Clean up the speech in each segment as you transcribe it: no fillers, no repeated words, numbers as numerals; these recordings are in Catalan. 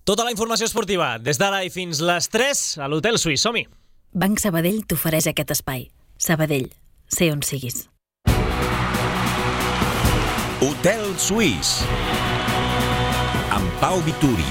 Tota la informació esportiva, des d'ara i fins les 3 a l'Hotel Suís. Som-hi! Banc Sabadell t'ofereix aquest espai. Sabadell, sé on siguis. Hotel Suís amb Pau Vituri.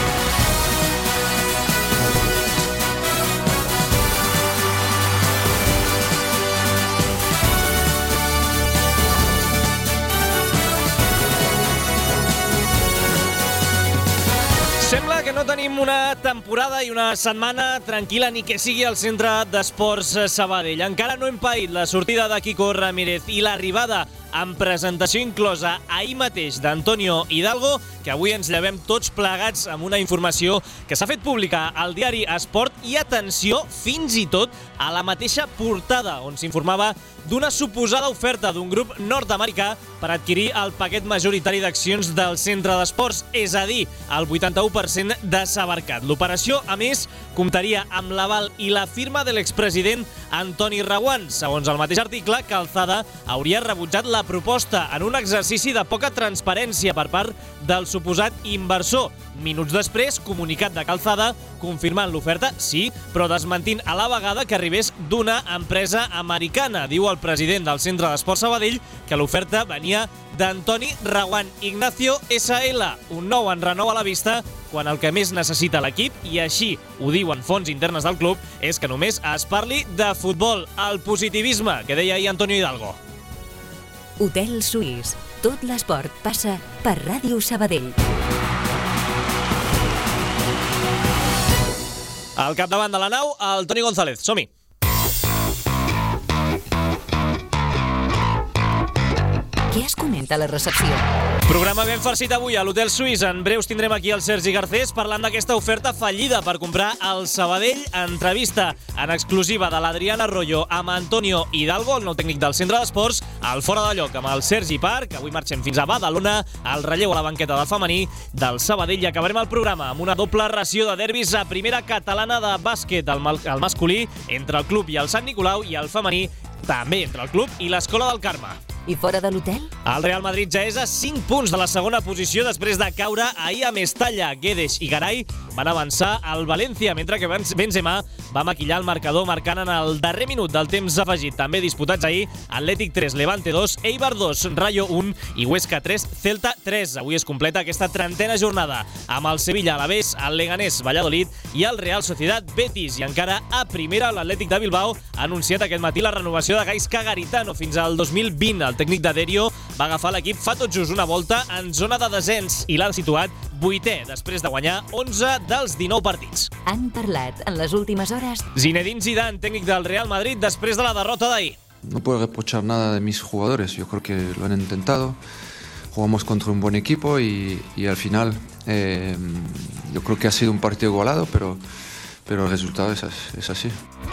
Sembla que no tenim una temporada i una setmana tranquil·la ni que sigui al Centre d'Esports Sabadell. Encara no hem paït la sortida de Quico Ramírez i l'arribada amb presentació inclosa ahir mateix d'Antonio Hidalgo, que avui ens llevem tots plegats amb una informació que s'ha fet pública al diari Esport i, atenció, fins i tot a la mateixa portada, on s'informava d'una suposada oferta d'un grup nord-americà per adquirir el paquet majoritari d'accions del centre d'esports, és a dir, el 81% de Sabarcat. L'operació, a més, comptaria amb l'aval i la firma de l'expresident Antoni Reguant. Segons el mateix article, Calzada hauria rebutjat la proposta en un exercici de poca transparència per part del suposat inversor. Minuts després, comunicat de Calzada confirmant l'oferta, sí, però desmentint a la vegada que arribés d'una empresa americana. Diu el president del Centre d'Esports Sabadell que l'oferta venia d'Antoni Reguant Ignacio SL, un nou enrenou a la vista quan el que més necessita l'equip, i així ho diuen fonts internes del club, és que només es parli de futbol, el positivisme que deia ahir Antonio Hidalgo. Hotel Suís. Tot l'esport passa per Ràdio Sabadell. Al capdavant de la nau, el Toni González. Som-hi! Què es comenta a la recepció? Programa ben farcit avui a l'Hotel Suís. En breus tindrem aquí el Sergi Garcés parlant d'aquesta oferta fallida per comprar el Sabadell. Entrevista en exclusiva de l'Adrián Arroyo amb Antonio Hidalgo, el nou tècnic del Centre d'Esports, al Fora de Lloc amb el Sergi Parc. Avui marxem fins a Badalona, al relleu a la banqueta del femení del Sabadell, i acabarem el programa amb una doble ració de derbis a primera catalana de bàsquet, el masculí entre el club i el Sant Nicolau, i el femení també entre el club i l'Escola del Carme. I fora de l'hotel? El Real Madrid ja és a 5 punts de la segona posició després de caure ahir a Mestalla. Guedes i Garay van avançar al València, mentre que Benzema va maquillar el marcador marcant en el darrer minut del temps afegit. També disputats ahir Atlètic 3, Levante 2, Eibar 2, Rayo 1 i Huesca 3, Celta 3. Avui es completa aquesta 30a jornada amb el Sevilla, Alavés, el Leganés, Valladolid i el Real Sociedad Betis. I encara a primera, l'Atlètic de Bilbao ha anunciat aquest matí la renovació de Gaizka Garitano fins al 2020. El tècnic de Derio va agafar l'equip fa tot just una volta en zona de descens i l'ha situat 8è després de guanyar 11 dels 19 partits. Han parlat en les últimes hores Zinedine Zidane, tècnic del Real Madrid, després de la derrota d'ahir. No puedo reprochar nada de mis jugadores, yo creo que lo han intentado. Jugamos contra un buen equipo y al final yo creo que ha sido un partido igualado, pero el resultado es así.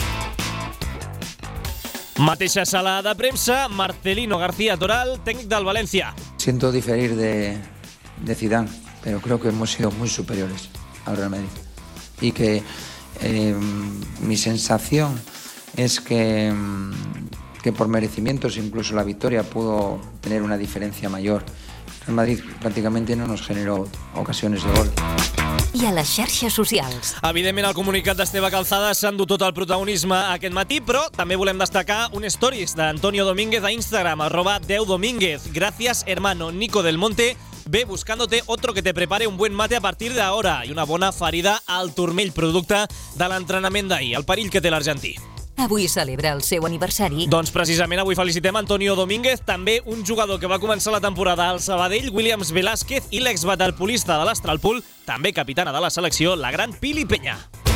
Mateixa sala de premsa, Marcelino García Toral, tècnic del València. Siento diferir de Zidane, pero creo que hemos sido muy superiores al Real Madrid. Y que mi sensación es que por merecimientos incluso la victoria pudo tener una diferencia mayor. El Madrid prácticamente no nos generó ocasiones de gol. i a les xarxes socials. Evidentment, el comunicat d'Esteve Calzada s'ha endut tot el protagonisme aquest matí, però també volem destacar un stories d'Antonio Domínguez a Instagram, @10domínguez. Gracias, hermano. Nico del Monte ve buscándote otro que te prepare un buen mate a partir de ahora. I una bona ferida al turmell, producte de l'entrenament d'ahir, el perill que té l'argentí. Avui celebra el seu aniversari. Doncs precisament avui felicitem Antonio Domínguez, també un jugador que va començar la temporada al Sabadell, Williams Velázquez, i l'exwaterpolista de l'Astralpool, també capitana de la selecció, la gran Pili Peña.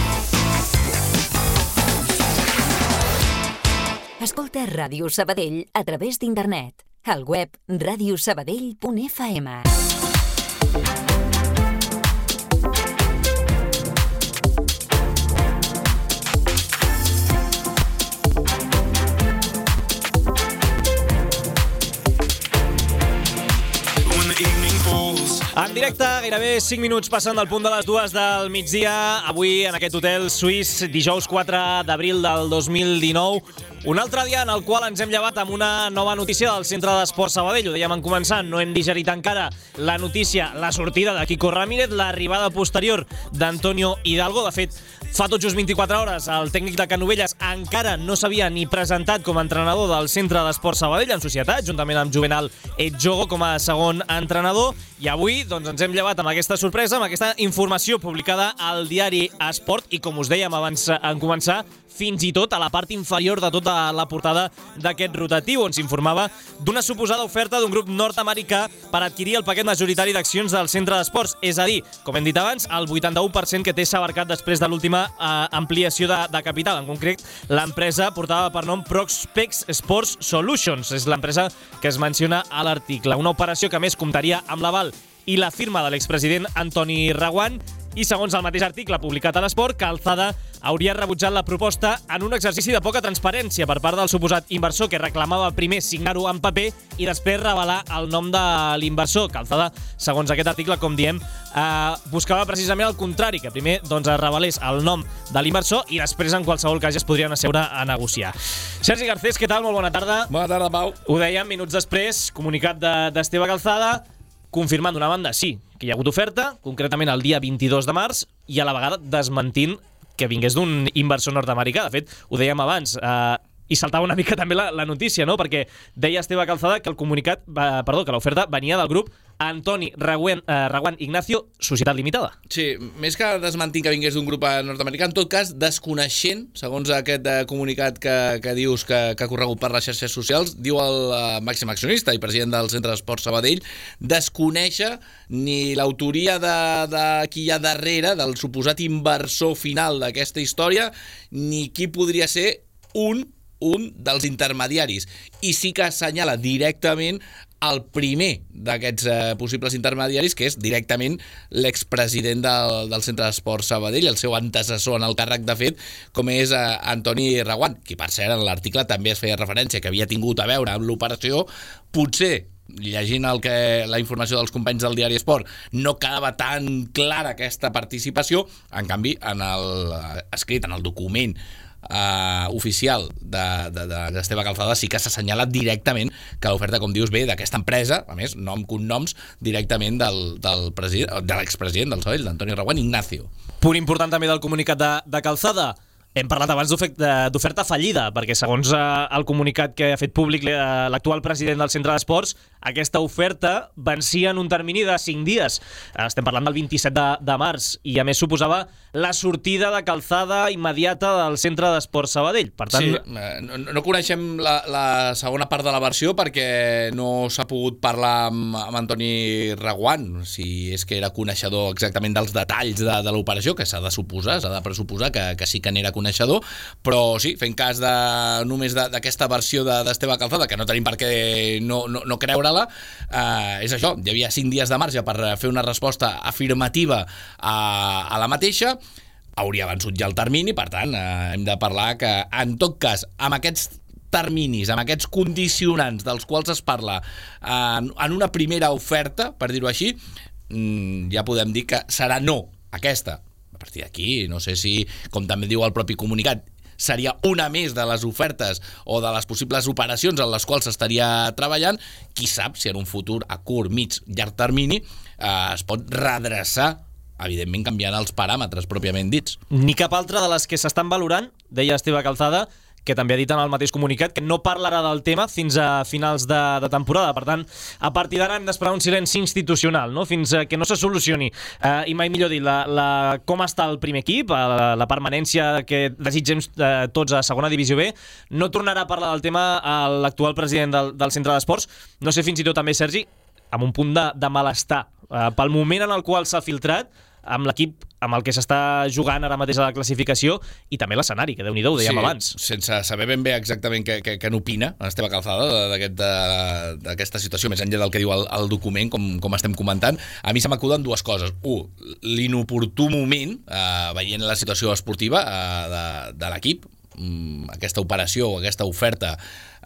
Escolta Ràdio Sabadell a través d'internet. Al web radiosabadell.fm. En directe, gairebé 5 minuts passant del punt de les 2 del migdia. Avui, en aquest hotel suís, dijous 4 d'abril del 2019, Un altre dia en el qual ens hem llevat amb una nova notícia del Centre d'Esport Sabadell. Ho dèiem en començar, no hem digerit encara la notícia, la sortida de Quico Ramírez, l'arribada posterior d'Antonio Hidalgo. De fet, fa tot just 24 hores el tècnic de Canovelles encara no s'havia ni presentat com a entrenador del Centre d'Esport Sabadell en societat, juntament amb Juvenal Etjogo com a segon entrenador. I avui doncs, ens hem llevat amb aquesta sorpresa, amb aquesta informació publicada al diari Esport i, com us dèiem abans en començar, fins i tot a la part inferior de tota la portada d'aquest rotatiu, on s'informava d'una suposada oferta d'un grup nord-americà per adquirir el paquet majoritari d'accions del Centre d'Esports. És a dir, com hem dit abans, el 81% que té Sabarcat després de l'última ampliació de capital. En concret, l'empresa portava per nom Prospex Sports Solutions. És l'empresa que es menciona a l'article. Una operació que més comptaria amb l'aval i la firma de l'expresident Antoni Reguant. I segons el mateix article publicat a l'Esport, Calzada hauria rebutjat la proposta en un exercici de poca transparència per part del suposat inversor, que reclamava primer signar-ho en paper i després revelar el nom de l'inversor. Calzada, segons aquest article, com diem, buscava precisament el contrari, que primer doncs, es revelés el nom de l'inversor i després, en qualsevol cas, ja es podrien asseure a negociar. Sergi Garcés, què tal? Molt bona tarda. Bona tarda, Pau. Ho dèiem minuts després, comunicat d'Esteve Calzada, confirmant d'una banda, sí, que hi ha hagut oferta, concretament el dia 22 de març, i a la vegada desmentint que vingués d'un inversor nord-americà. De fet, ho dèiem abans, i saltava una mica també la notícia, no? Perquè deia Esteve Calzada que que l'oferta venia del grup Antoni Reguant Ignacio, Societat Limitada. Sí, més que desmentint que vingués d'un grup nord-americà, en tot cas, desconeixent, segons aquest comunicat que dius que ha corregut per les xarxes socials, diu el màxim accionista i president del Centre d'Esport Sabadell, desconèixer ni l'autoria de qui hi ha darrere, del suposat inversor final d'aquesta història, ni qui podria ser un dels intermediaris. I sí que assenyala directament el primer d'aquests possibles intermediaris, que és directament l'expresident del Centre d'Esport Sabadell, el seu antecessor en el càrrec, de fet, com és Antoni Reguant, qui, per cert, en l'article també es feia referència que havia tingut a veure amb l'operació. Potser, llegint la informació dels companys del diari Esport, no quedava tan clara aquesta participació. En canvi, escrit en el document oficial d'Esteve Calzada sí que s'assenyala directament que l'oferta, com dius, ve d'aquesta empresa, a més, nom, cognoms, directament de l'expresident del Sabadell, d'Antoni Reguant Ignacio. Punt important també del comunicat de Calzada. Hem parlat abans d'oferta fallida, perquè segons el comunicat que ha fet públic l'actual president del Centre d'Esports, aquesta oferta vencia en un termini de 5 dies. Estem parlant del 27 de març, i a més suposava la sortida de Calzada immediata del Centre d'Esports Sabadell. Per tant, sí, no coneixem la segona part de la versió perquè no s'ha pogut parlar amb Antoni Reguant, si és que era coneixedor exactament dels detalls de l'operació, que s'ha de pressuposar que sí que n'era coneixedor, però sí, fent cas només d'aquesta versió d'Esteve Calzada, que no tenim per què no creure-la, és això, hi havia 5 dies de marge per fer una resposta afirmativa a la mateixa. Hauria vençut ja el termini, per tant, hem de parlar que, en tot cas, amb aquests terminis, amb aquests condicionants dels quals es parla en una primera oferta, per dir-ho així, ja podem dir que serà no aquesta. A partir d'aquí, no sé si, com també diu el propi comunicat, seria una més de les ofertes o de les possibles operacions en les quals s'estaria treballant. Qui sap si en un futur a curt, mig, llarg termini es pot redreçar, evidentment canviant els paràmetres pròpiament dits. Ni cap altra de les que s'estan valorant, deia Esteve Calzada, que també ha dit en el mateix comunicat que no parlarà del tema fins a finals de temporada. Per tant, a partir d'ara hem d'esperar un silenci institucional, no? Fins que no se solucioni. I mai millor dir, com està el primer equip, la permanència que desitgem tots a segona divisió B. No tornarà a parlar del tema l'actual president del Centre d'Esports. No sé, fins i tot també, Sergi, amb un punt de malestar. Pel moment en el qual s'ha filtrat, amb l'equip amb el que s'està jugant ara mateix a la classificació, i també l'escenari, que Déu-n'hi-do, ho dèiem abans. Sense saber ben bé exactament què n'opina Esteve Calzada d'aquesta situació, més enllà del que diu el document, com estem comentant. A mi se m'acuden dues coses. L'inoportú moment, veient la situació esportiva de l'equip, aquesta operació o aquesta oferta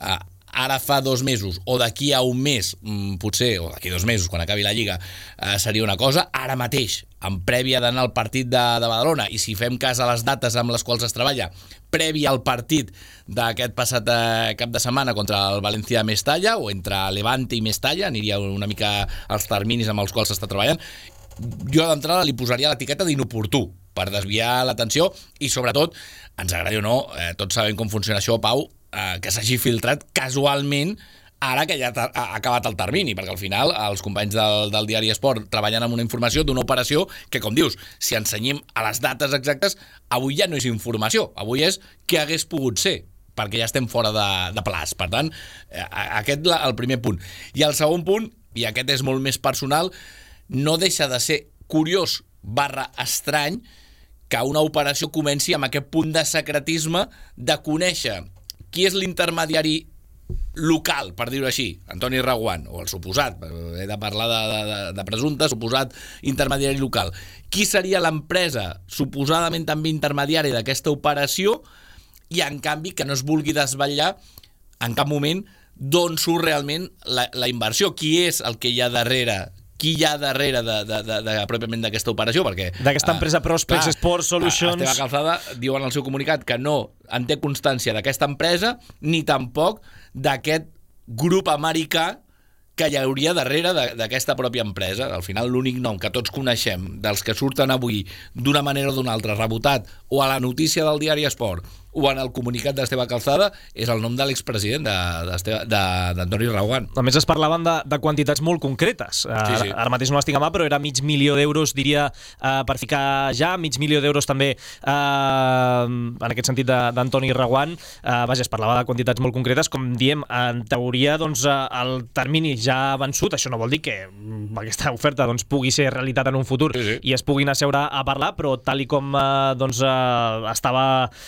ara fa 2 mesos o d'aquí a un mes, potser, o d'aquí 2 mesos, quan acabi la Lliga, seria una cosa. Ara mateix, en prèvia d'anar al partit de Badalona, i si fem cas a les dates amb les quals es treballa, prèvia al partit d'aquest passat cap de setmana contra el València Mestalla, o entre Levante i Mestalla, aniria una mica als terminis amb els quals s'està treballant, jo d'entrada li posaria l'etiqueta d'inoportú, per desviar l'atenció, i sobretot, ens agradi o no, tots sabem com funciona això, Pau, que s'hagi filtrat casualment ara que ja ha acabat el termini, perquè al final els companys del diari Esport treballen amb una informació d'una operació que, com dius, si ensenyem a les dates exactes, avui ja no és informació, avui és què hagués pogut ser, perquè ja estem fora de plaç. Per tant, aquest el primer punt. I el segon punt, i aquest és molt més personal, no deixa de ser curiós / estrany que una operació comenci amb aquest punt de secretisme de conèixer qui és l'intermediari local, per dir-ho així, Antoni Reguant, o el suposat, he de parlar de presumpte, suposat intermediari local. Qui seria l'empresa suposadament també intermediària d'aquesta operació, i en canvi que no es vulgui desvetllar en cap moment d'on surt realment la inversió, qui és el que hi ha darrere, pròpiament d'aquesta operació, perquè... D'aquesta empresa Prospects Sport Solutions... Esteve Calzada diu en el seu comunicat que no en té constància d'aquesta empresa, ni tampoc d'aquest grup americà que hi hauria darrere d'aquesta pròpia empresa. Al final, l'únic nom que tots coneixem dels que surten avui d'una manera o d'una altra rebotat, o a la notícia del diari Esport, o en el comunicat d'Esteve Calzada, és el nom de l'expresident d'Antoni Reguant. A més, es parlaven de quantitats molt concretes. Sí. Ara mateix no l'estic a mà, però era $500,000 diria, per ficar ja, $500,000 també en aquest sentit d'Antoni Reguant. Vaja, es parlava de quantitats molt concretes, com diem, en teoria doncs, el termini ja ha vençut. Això no vol dir que aquesta oferta doncs, pugui ser realitat en un futur i es puguin asseure a parlar, però tal i com estava...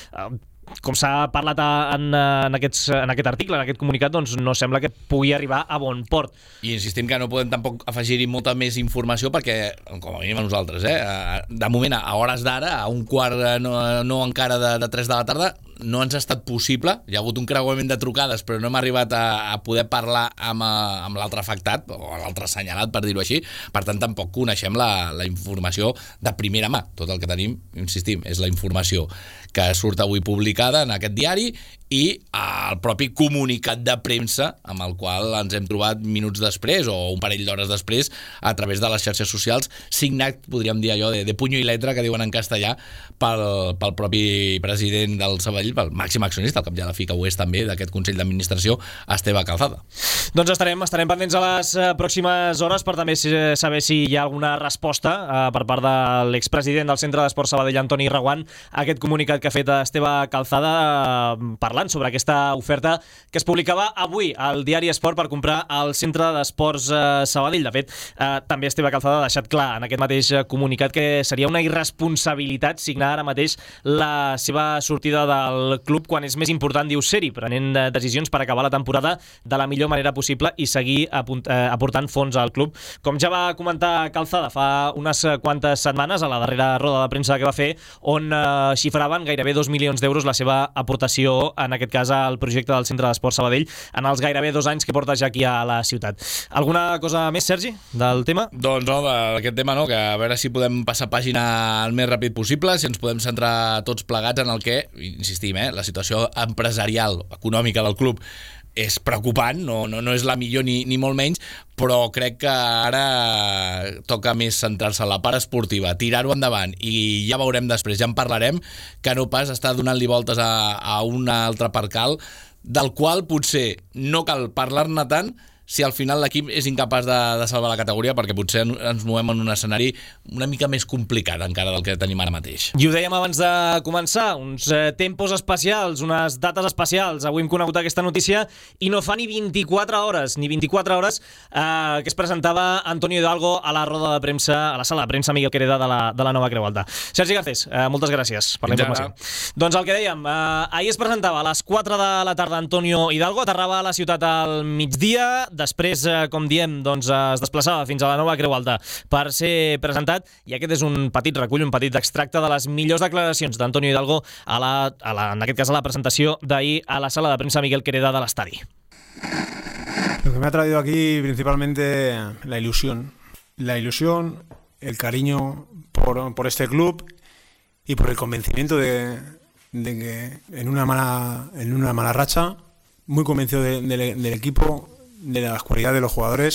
com s'ha parlat en aquest article, en aquest comunicat, doncs no sembla que pugui arribar a bon port. I insistim que no podem tampoc afegir-hi molta més informació perquè, com a mínim a nosaltres, de moment, a hores d'ara, a un quart, no encara de 3 de la tarda, no ens ha estat possible. Hi ha hagut un creuament de trucades, però no hem arribat a poder parlar amb l'altre afectat, o l'altre assenyalat, per dir-ho així. Per tant, tampoc coneixem la informació de primera mà. Tot el que tenim, insistim, és la informació que surt avui publicada en aquest diari i el propi comunicat de premsa amb el qual ens hem trobat minuts després o un parell d'hores després a través de les xarxes socials, signat, podríem dir allò, de puño i letra, que diuen en castellà, pel propi president del Sabadell, pel màxim accionista, al cap i a la fi que ho és també, d'aquest Consell d'Administració, Esteve Calzada. Doncs estarem pendents a les pròximes hores per també saber si hi ha alguna resposta per part de l'expresident del Centre d'Esport Sabadell, Antoni Reguant, a aquest comunicat que ha fet Esteve Calzada parlant sobre aquesta oferta que es publicava avui al diari Esport per comprar el Centre d'Esports Sabadell. De fet, també Esteve Calzada ha deixat clar en aquest mateix comunicat que seria una irresponsabilitat signar ara mateix la seva sortida del club quan és més important, diu, ser-hi, prenent decisions per acabar la temporada de la millor manera possible i seguir aportant fons al club. Com ja va comentar Calzada fa unes quantes setmanes a la darrera roda de premsa que va fer, on xifraven gairebé 2 milions d'euros la seva aportació, en aquest cas al projecte del Centre d'Esport Sabadell, en els gairebé 2 anys que porta ja aquí a la ciutat. Alguna cosa més, Sergi, del tema? Doncs no, d'aquest tema no, que a veure si podem passar pàgina el més ràpid possible, si ens podem centrar tots plegats en el que, insistim, la situació empresarial, econòmica del club és preocupant, no és la millor ni molt menys, però crec que ara toca més centrar-se en la part esportiva, tirar-ho endavant i ja veurem després, ja en parlarem, que no pas estar donant-li voltes a un altre percal del qual potser no cal parlar-ne tant si al final l'equip és incapaç de salvar la categoria, perquè potser ens movem en un escenari una mica més complicat encara del que tenim ara mateix. I ho dèiem abans de començar, uns tempos especials, unes dates especials. Avui hem conegut aquesta notícia i no fa ni 24 hores que es presentava Antonio Hidalgo a la roda de premsa, a la sala de premsa Miguel Quereda de la Nova Creu Alta. Sergi Garcés, moltes gràcies per la informació. Doncs el que dèiem, ahir es presentava a les 4 de la tarda Antonio Hidalgo, aterrava a la ciutat al migdia. Després, com diem, doncs, es desplaçava fins a la Nova Creu Alta per ser presentat, i aquest és un petit recull, un petit extracte de les millors declaracions d'Antonio Hidalgo en aquest cas a la presentació d'ahir a la sala de premsa Miguel Quereda de l'estadi. Lo que me ha traído aquí principalmente la ilusión, el cariño por este club y por el convencimiento de que en una mala racha, muy convencido del equipo, de las cualidades de los jugadores.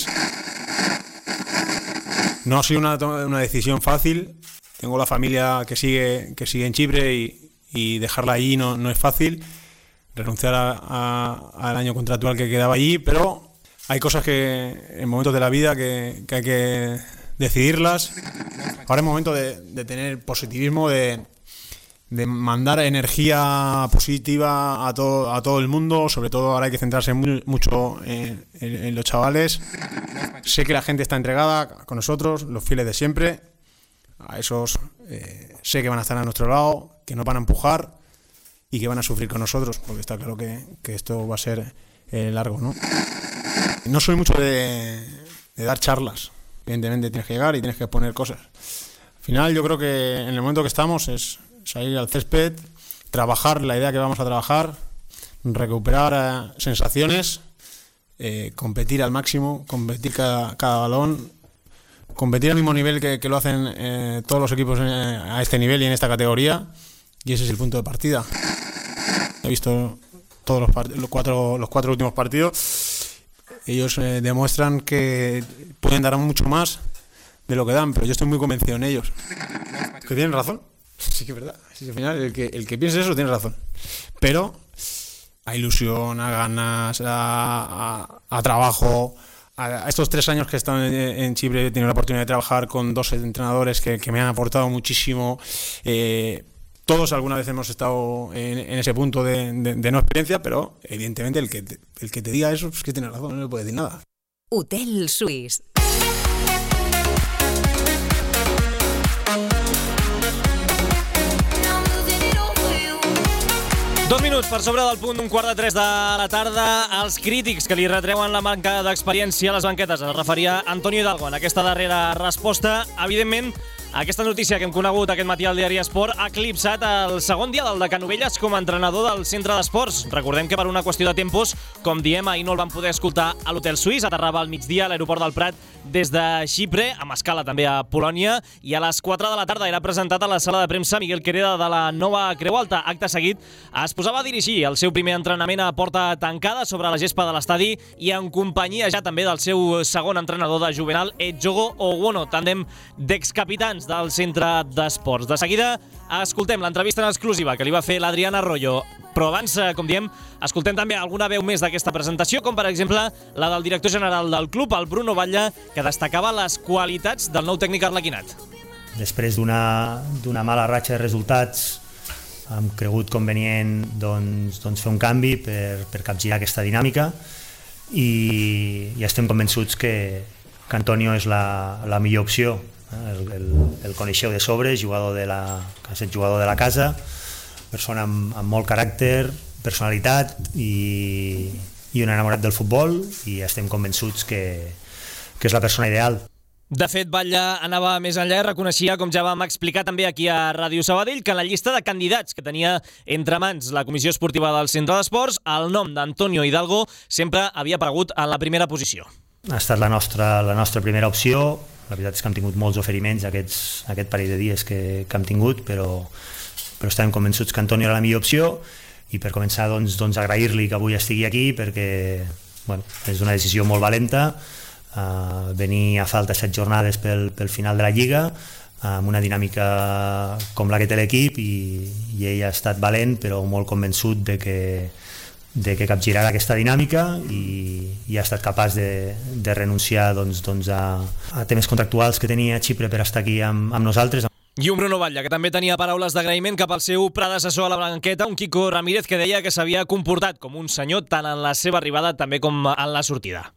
No ha sido una decisión fácil. Tengo la familia que sigue en Chipre y dejarla allí no es fácil. Renunciar al año contractual que quedaba allí, pero hay cosas que en momentos de la vida que hay que decidirlas. Ahora es momento de tener positivismo, de mandar energía positiva a todo el mundo. Sobre todo ahora hay que centrarse mucho en los chavales. Sé que la gente está entregada con nosotros, los fieles de siempre. A esos sé que van a estar a nuestro lado, que nos van a empujar y que van a sufrir con nosotros, porque está claro que esto va a ser largo, ¿no? No soy mucho de dar charlas. Evidentemente tienes que llegar y tienes que poner cosas. Al final yo creo que en el momento que estamos es salir al césped, trabajar la idea que vamos a trabajar, recuperar sensaciones, competir al máximo, competir cada balón, competir al mismo nivel que lo hacen todos los equipos a este nivel y en esta categoría, y ese es el punto de partida. He visto todos los cuatro últimos partidos. Ellos demuestran que pueden dar mucho más de lo que dan, pero yo estoy muy convencido en ellos. ¿Que tienen razón? Sí que es verdad. Sí, al final el que piense eso tiene razón. Pero a ilusión, a ganas, a trabajo. A estos 3 años que he estado en Chipre he tenido la oportunidad de trabajar con 2 entrenadores que me han aportado muchísimo. Todos alguna vez hemos estado en ese punto de no experiencia, pero evidentemente el que te diga eso es que tiene razón, no le puede decir nada. Hotel Suís. Dos minuts per sobre del punt d'un 2:45 de la tarda. Els crítics que li retreuen la manca d'experiència a les banquetes. Es referia Antonio Hidalgo en aquesta darrera resposta. Evidentment, aquesta notícia que hem conegut aquest matí al diari Esport ha eclipsat el segon dia del de Canovelles com a entrenador del centre d'esports. Recordem que per una qüestió de tempos, com diem, ahir no el van poder escoltar a l'Hotel Suís, aterrava al migdia a l'aeroport del Prat des de Xipre, amb escala també a Polònia, i a les 4 de la tarda era presentat a la sala de premsa Miguel Quereda de la Nova Creu Alta. Acte seguit es posava a dirigir el seu primer entrenament a porta tancada sobre la gespa de l'estadi i en companyia ja també del seu segon entrenador de juvenal, Edjogo Owono, tàndem d'excapitans del centre d'esports. De seguida escoltem l'entrevista en exclusiva que li va fer l'Adrián Arroyo, però abans, com diem, escoltem també alguna veu més d'aquesta presentació, com per exemple la del director general del club, el Bruno Batlle, que destacava les qualitats del nou tècnic arlequinat. Després d'una mala ratxa de resultats hem cregut convenient doncs fer un canvi per capgirar aquesta dinàmica i estem convençuts que Antonio és la millor opció. El coneixeu de sobre, que ha estat jugador de la casa, persona amb molt caràcter, personalitat i un enamorat del futbol, i estem convençuts que és la persona ideal. De fet, Batlle anava més enllà i reconeixia, com ja vam explicar també aquí a Ràdio Sabadell, que en la llista de candidats que tenia entre mans la Comissió Esportiva del Centre d'Esports, el nom d'Antonio Hidalgo sempre havia aparegut en la primera posició. Ha estat la nostra primera opció. La veritat és que hem tingut molts oferiments aquest parell de dies que hem tingut, però estem convençuts que Antonio era la millor opció, i per començar doncs agrair-li que avui estigui aquí, perquè és una decisió molt valenta, venir a falta 7 jornades pel final de la Lliga, amb una dinàmica com la que té l'equip, i ell ha estat valent però molt convençut de que capgirarà aquesta dinàmica i ha estat capaç de renunciar a temes contractuals que tenia a Xipre per estar aquí amb nosaltres. I un Bruno Batlle, que també tenia paraules d'agraïment cap al seu predecessor a la banqueta, un Quico Ramírez, que deia que s'havia comportat com un senyor tant en la seva arribada també com en la sortida.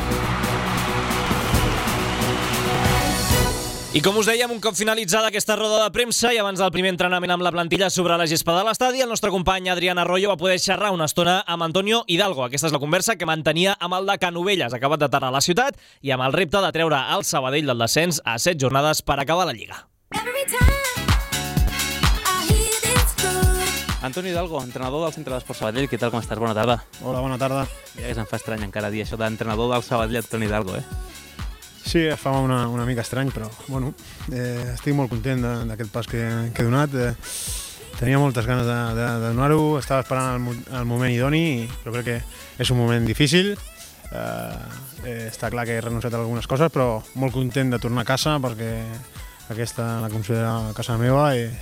I com us dèiem, un cop finalitzada aquesta roda de premsa i abans del primer entrenament amb la plantilla sobre la gespa de l'estadi, el nostre company Adrián Arroyo va poder xerrar una estona amb Antonio Hidalgo. Aquesta és la conversa que mantenia amb el de Canovelles, acabat d'aterrar a la ciutat, i amb el repte de treure el Sabadell del descens a 7 jornades per acabar la Lliga. Antoni Hidalgo, entrenador del Centre d'Esports Sabadell, què tal, com estàs? Bona tarda. Hola, bona tarda. Ja que se'm fa estrany encara dir això d'entrenador del Sabadell, Antoni Hidalgo, Sí, es fa una mica estrany, però bueno, estic molt content d'aquest pas que he donat. Tenia moltes ganes de donar-ho, estava esperant el moment idoni, però crec que és un moment difícil. Està clar que he renunciat a algunes coses, però molt content de tornar a casa perquè aquesta la considero casa meva i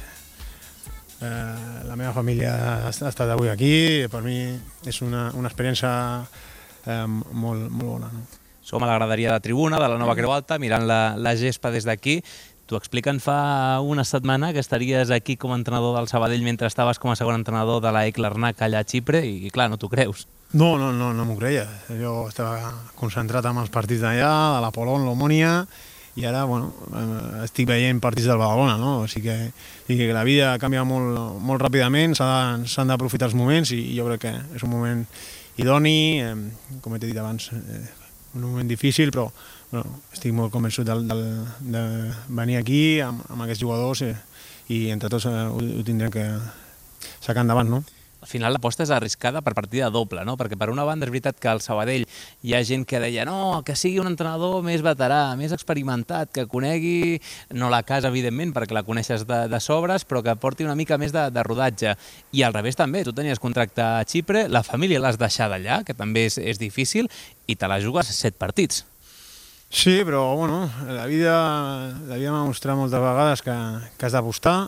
la meva família ha estat avui aquí. Per mi és una experiència molt bona. No? Som a la graderia de tribuna de la Nova Creu Alta, mirant la gespa des d'aquí. T'ho expliquen fa una setmana que estaries aquí com a entrenador del Sabadell mentre estaves com a segon entrenador de l'AEK Larnaca allà a Xipre i clar, no t'ho creus. No m'ho creia. Jo estava concentrat amb els partits d'allà, de l'Apol·lon, l'Omònia, i ara estic veient partits del Badalona, no? O sigui que la vida canvia molt ràpidament, s'han d'aprofitar els moments i jo crec que és un moment idoni, com he dit abans, un moment difícil, però estic molt convençut de venir aquí amb aquests jugadors i entre tots ho tindrem que sacar endavant, no? Al final l'aposta és arriscada per partida doble, no? Perquè per una banda és veritat que al Sabadell hi ha gent que deia no, que sigui un entrenador més veterà, més experimentat, que conegui, no la casa evidentment perquè la coneixes de sobres, però que porti una mica més de rodatge. I al revés també, tu tenies contracte a Xipre, la família l'has deixat allà, que també és difícil, i te la jugues 7 partits. Sí, però bueno, la vida m'ha mostrat moltes vegades que has d'apostar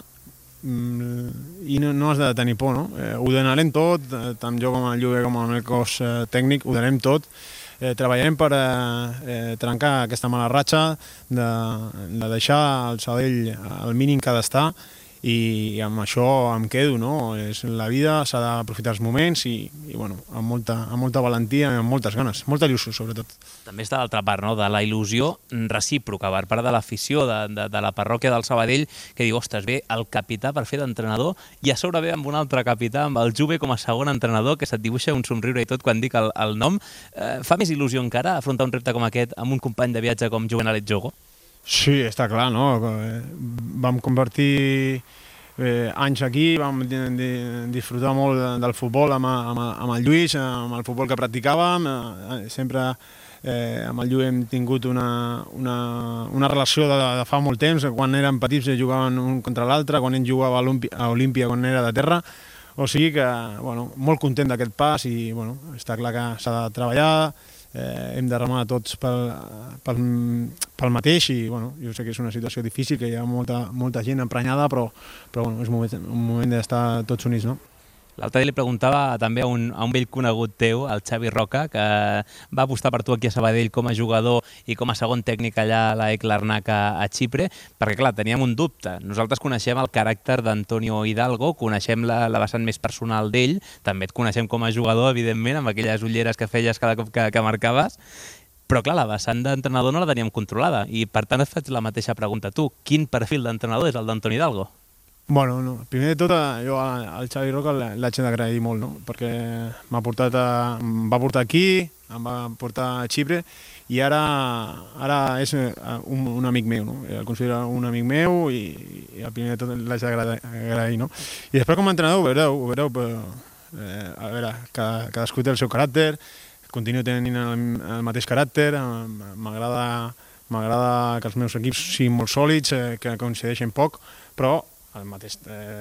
i no has de tenir por, no? Ho donarem tot, tant jo com el Lluve com el meu cos tècnic, ho donarem tot. Treballarem per trencar aquesta mala ratxa de deixar el Sabadell al mínim que ha d'estar i amb això em quedo, no? La vida s'ha d'aprofitar els moments i bueno, amb molta valentia i amb moltes ganes, molta il·lusió sobretot. També està l'altra part, no?, de la il·lusió recíproca per part de l'afició de la parròquia del Sabadell, que diu, ostres, ve el capità per fer d'entrenador i a sobre ve amb un altre capità, amb el Juve com a segon entrenador, que se't dibuixa un somriure i tot quan dic el nom. Fa més il·lusió encara afrontar un repte com aquest amb un company de viatge com Juvenal Etxogo? Sí, està clar, no? Vam convertir anys aquí, vam disfrutar molt del futbol amb el Lluís, amb el futbol que practicàvem. Sempre amb el Lluís hem tingut una relació de fa molt temps. Quan érem petits jugaven un contra l'altre, quan ell jugava a Olímpia quan era de terra. O sigui que, bueno, molt content d'aquest pas i bueno, està clar que s'ha de treballar, hem de remar tots pel mateix i bueno, jo sé que és una situació difícil, que hi ha molta gent emprenyada, però bueno, és un moment d'estar tots units, no? L'altre dia li preguntava també a un vell conegut teu, el Xavi Roca, que va apostar per tu aquí a Sabadell com a jugador i com a segon tècnic allà a l'AEK Larnaca a Xipre, perquè clar, teníem un dubte. Nosaltres coneixem el caràcter d'Antonio Hidalgo, coneixem la vessant més personal d'ell, també et coneixem com a jugador, evidentment, amb aquelles ulleres que feies cada cop que marcaves, però clar, la vessant d'entrenador no la teníem controlada i per tant et faig la mateixa pregunta a tu. Quin perfil d'entrenador és el d'Antoni Hidalgo? Bueno, no. Primer de tot, jo al Xavi Roca l'haig d'agrair molt, no? Perquè em va portar aquí, em va portar a Xipre i ara és un amic meu, no? El considero un amic meu i el primer de tot l'haig d'agrair, no? I després com a entrenador ho veureu, a veure, cadascú té el seu caràcter, continuo tenint el mateix caràcter, m'agrada que els meus equips siguin molt sòlids, que coincideixen poc, però al mateix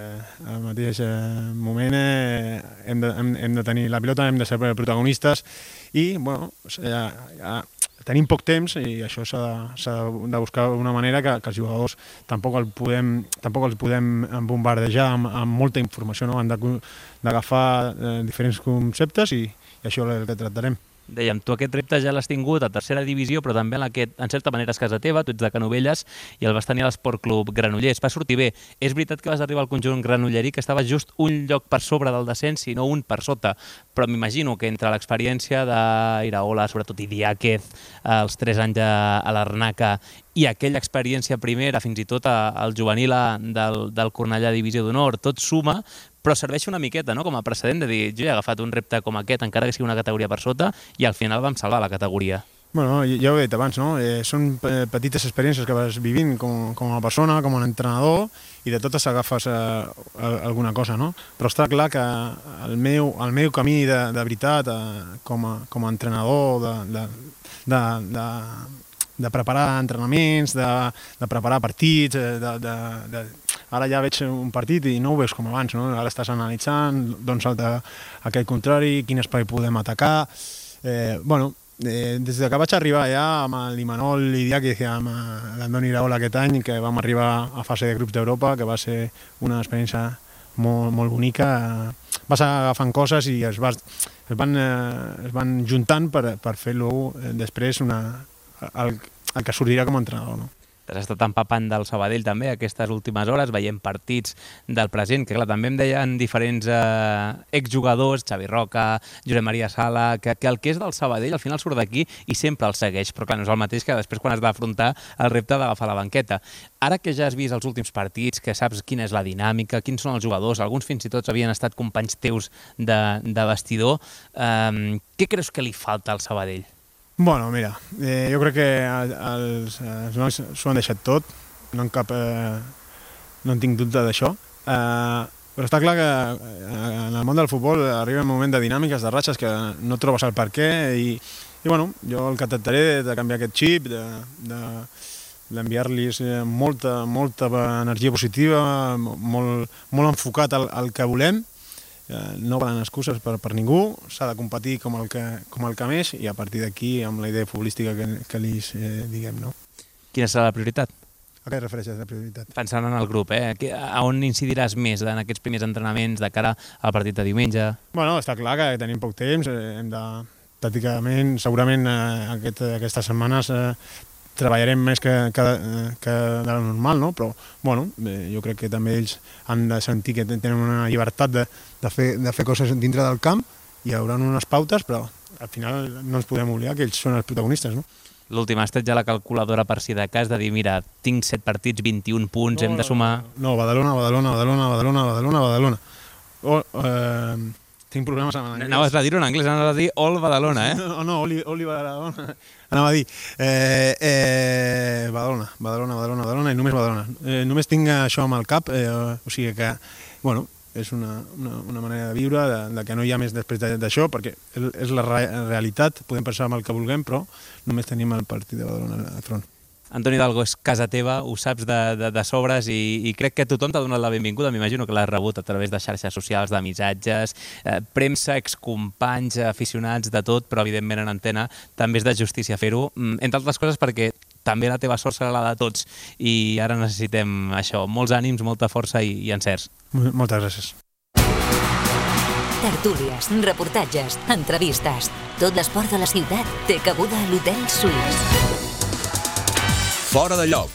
moment hem de tenir la pilota, hem de ser protagonistes i bueno, tenim poc temps i això s'ha de buscar una manera que els jugadors tampoc els podem bombardejar amb molta informació, no? Han d'agafar diferents conceptes i això és el que tractarem. Dèiem, tu aquest repte ja l'has tingut a tercera divisió, però també en certa manera és casa teva, tu ets de Canovelles i el vas tenir a l'Esport Club Granollers. Va sortir bé. És veritat que vas arribar al conjunt granollerí, que estava just un lloc per sobre del descens i no un per sota, però m'imagino que entre l'experiència d'Iraola, sobretot Idiáquez, els 3 anys a l'Arnaca i aquella experiència primera, fins i tot al juvenil del Cornellà Divisió d'Honor, tot suma, però serveix una miqueta, no?, com a precedent de dir, jo he agafat un repte com aquest, encara que sigui una categoria per sota, i al final vam salvar la categoria. Bueno, ja ho he dit abans, no? Són petites experiències que vas vivint com a persona, com a entrenador, i de totes agafes alguna cosa, no? Però està clar que el meu camí de veritat com a entrenador, de preparar entrenaments, de preparar partits, ara ja veig un partit i no ho veus com abans, no? Ara estàs analitzant d'on salta aquell contrari, quin espai podem atacar... des que vaig arribar ja amb l'Imanol Idiáquez i amb l'Andoni Iraola aquest any, que vam arribar a fase de grups d'Europa, que va ser una experiència molt, molt bonica, vas agafant coses i es van juntant per fer-lo després el que sortirà com a entrenador, no? T'has estat empapant del Sabadell també aquestes últimes hores, veient partits del present, que clar, també em deien diferents exjugadors, Xavi Roca, Josep Maria Sala, que el que és del Sabadell al final surt d'aquí i sempre el segueix, però clar, no és el mateix que després quan has d'afrontar el repte d'agafar la banqueta. Ara que ja has vist els últims partits, que saps quina és la dinàmica, quins són els jugadors, alguns fins i tot havien estat companys teus de vestidor, què creus que li falta al Sabadell? Bueno, mira, jo crec que els nois s'ho han deixat tot, no en tinc dubte d'això, però està clar que en el món del futbol arriba un moment de dinàmiques, de ratxes, que no trobes el per què, i bueno, jo el que tractaré de canviar aquest xip, d'enviar-los molta energia positiva, molt enfocat al que volem. No valen excuses per ningú, s'ha de competir com el que més, i a partir d'aquí amb la idea futbolística que li diguem, no? Quina serà la prioritat? A què refereixes la prioritat? Pensant en el grup, a on incidiràs més en aquests primers entrenaments de cara al partit de diumenge? Bueno, està clar que tenim poc temps, hem de, pràcticament, segurament aquestes setmanes treballarem més que de la normal, no? Però, bueno, jo crec que també ells han de sentir que tenen una llibertat de fer coses dintre del camp, hi haurà unes pautes, però al final no ens podem oblidar que ells són els protagonistes, no? L'últim, has tret ja la calculadora per si de cas, de dir, mira, tinc 7 partits, 21 punts, hem de sumar... No, Badalona. Tinc problemes amb l'anglès. Anaves a dir-ho en anglès, anaves a dir All Badalona, No, Oli Badalona. Anava a dir Badalona i només Badalona. Només tinc això amb el cap, o sigui que, bueno, és una manera de viure, de que no hi ha més després d'això, perquè és la realitat, podem pensar en el que vulguem, però només tenim el partit de Badalona al front. Antoni Hidalgo, és casa teva, ho saps de sobres i crec que tothom t'ha donat la benvinguda, m'imagino que l'has rebut a través de xarxes socials, de missatges, premsa, excompanys, aficionats, de tot, però evidentment en antena també és de justícia fer-ho, entre altres coses perquè també la teva sort serà la de tots i ara necessitem això, molts ànims, molta força i encerts. Moltes gràcies. Tertúlies, reportatges, entrevistes, tot l'esport de la ciutat té cabuda a l'Hotel Suís. Fora de lloc.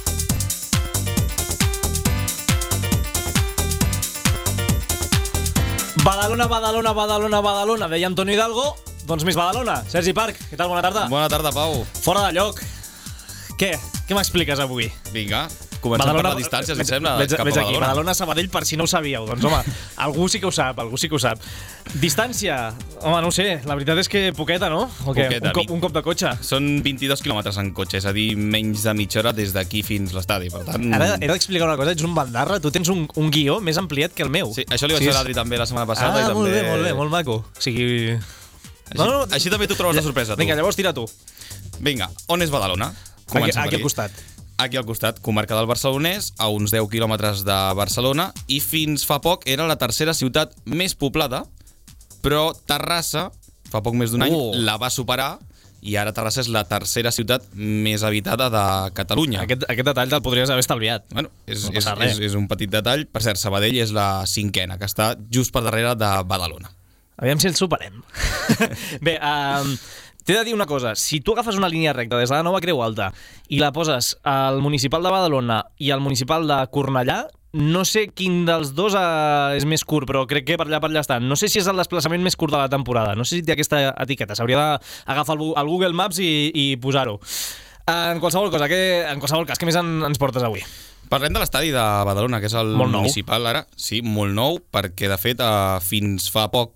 Badalona, deia Antoni Hidalgo. Doncs més Badalona. Sergi Parc, què tal? Bona tarda. Bona tarda, Pau. Fora de lloc. Què m'expliques avui? Vinga, comencem per la distància, si et sembla, cap a Badalona. Badalona. Badalona-Sabadell, per si no ho sabíeu. Doncs, home, algú sí que ho sap. Distància? Home, no ho sé, la veritat és que poqueta, no? O què? Un cop de cotxe. Són 22 quilòmetres en cotxe, és a dir, menys de mitja hora des d'aquí fins l'estadi, per tant... Ara he d'explicar una cosa, ets un bandarra, tu tens un guió més ampliat que el meu. Sí, això li vaig dir a l'Adri també la setmana passada. Molt bé, molt maco. O sigui... Així també tu trobes la sorpresa, tu. Vinga, llavors tira tu. Vinga, on és Badalona? Aquí al costat. Aquí al costat, comarca del Barcelonès, a uns 10 quilòmetres de Barcelona, i fins fa poc era la tercera ciutat més poblada, però Terrassa, fa poc més d'un any, la va superar, i ara Terrassa és la tercera ciutat més habitada de Catalunya. Aquest detall te'l podries haver estalviat. Bueno, és un petit detall. Per cert, Sabadell és la 5a, que està just per darrere de Badalona. Aviam si el superem. Bé, t'he de dir una cosa, si tu agafes una línia recta des de la Nova Creu Alta i la poses al municipal de Badalona i al municipal de Cornellà, no sé quin dels dos és més curt, però crec que per allà estan. No sé si és el desplaçament més curt de la temporada, no sé si té aquesta etiqueta, s'hauria d'agafar el Google Maps i posar-ho. En qualsevol cas, què més ens portes avui? Parlem de l'estadi de Badalona, que és el municipal ara. Sí, molt nou, perquè de fet fins fa poc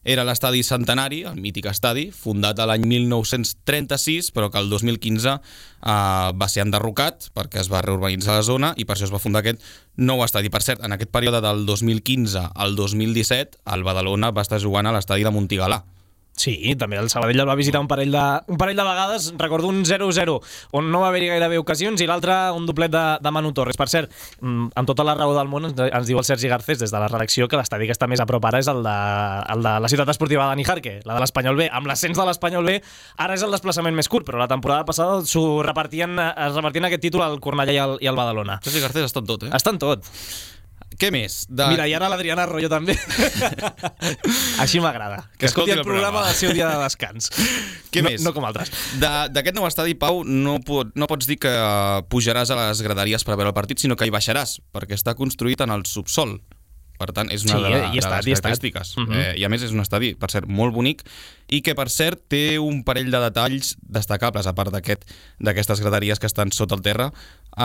era l'estadi Centenari, el mític estadi, fundat a l'any 1936, però que el 2015 va ser enderrocat perquè es va reurbanitzar la zona i per això es va fundar aquest nou estadi. Per cert, en aquest període del 2015 al 2017, el Badalona va estar jugant a l'estadi de Montigalà. Sí, també el Sabadell el va visitar un parell de vegades. Recordo un 0-0 on no va haver-hi gairebé ocasions i l'altre un doblet de Manu Torres. Per cert, amb tota la raó del món ens diu el Sergi Garcés des de la redacció que l'estadi que està més a prop ara és el de la ciutat esportiva de Nijarque, la de l'Espanyol B. Amb l'ascens de l'Espanyol B ara és el desplaçament més curt, però la temporada passada es repartien aquest títol al Cornellà i al Badalona. Sergi Garcés està en tot, Està en tot. Què més? Mira, i ara l'Adriana Arroyo també. Així m'agrada. Que escolti el programa del seu dia de descans. Què més? No com altres. D'aquest nou estadi, Pau, no pots dir que pujaràs a les graderies per veure el partit, sinó que hi baixaràs, perquè està construït en el subsol. Per tant, és una de les característiques. I a més és un estadi, per cert, molt bonic i que, per cert, té un parell de detalls destacables, a part d'aquestes graderies que estan sota el terra.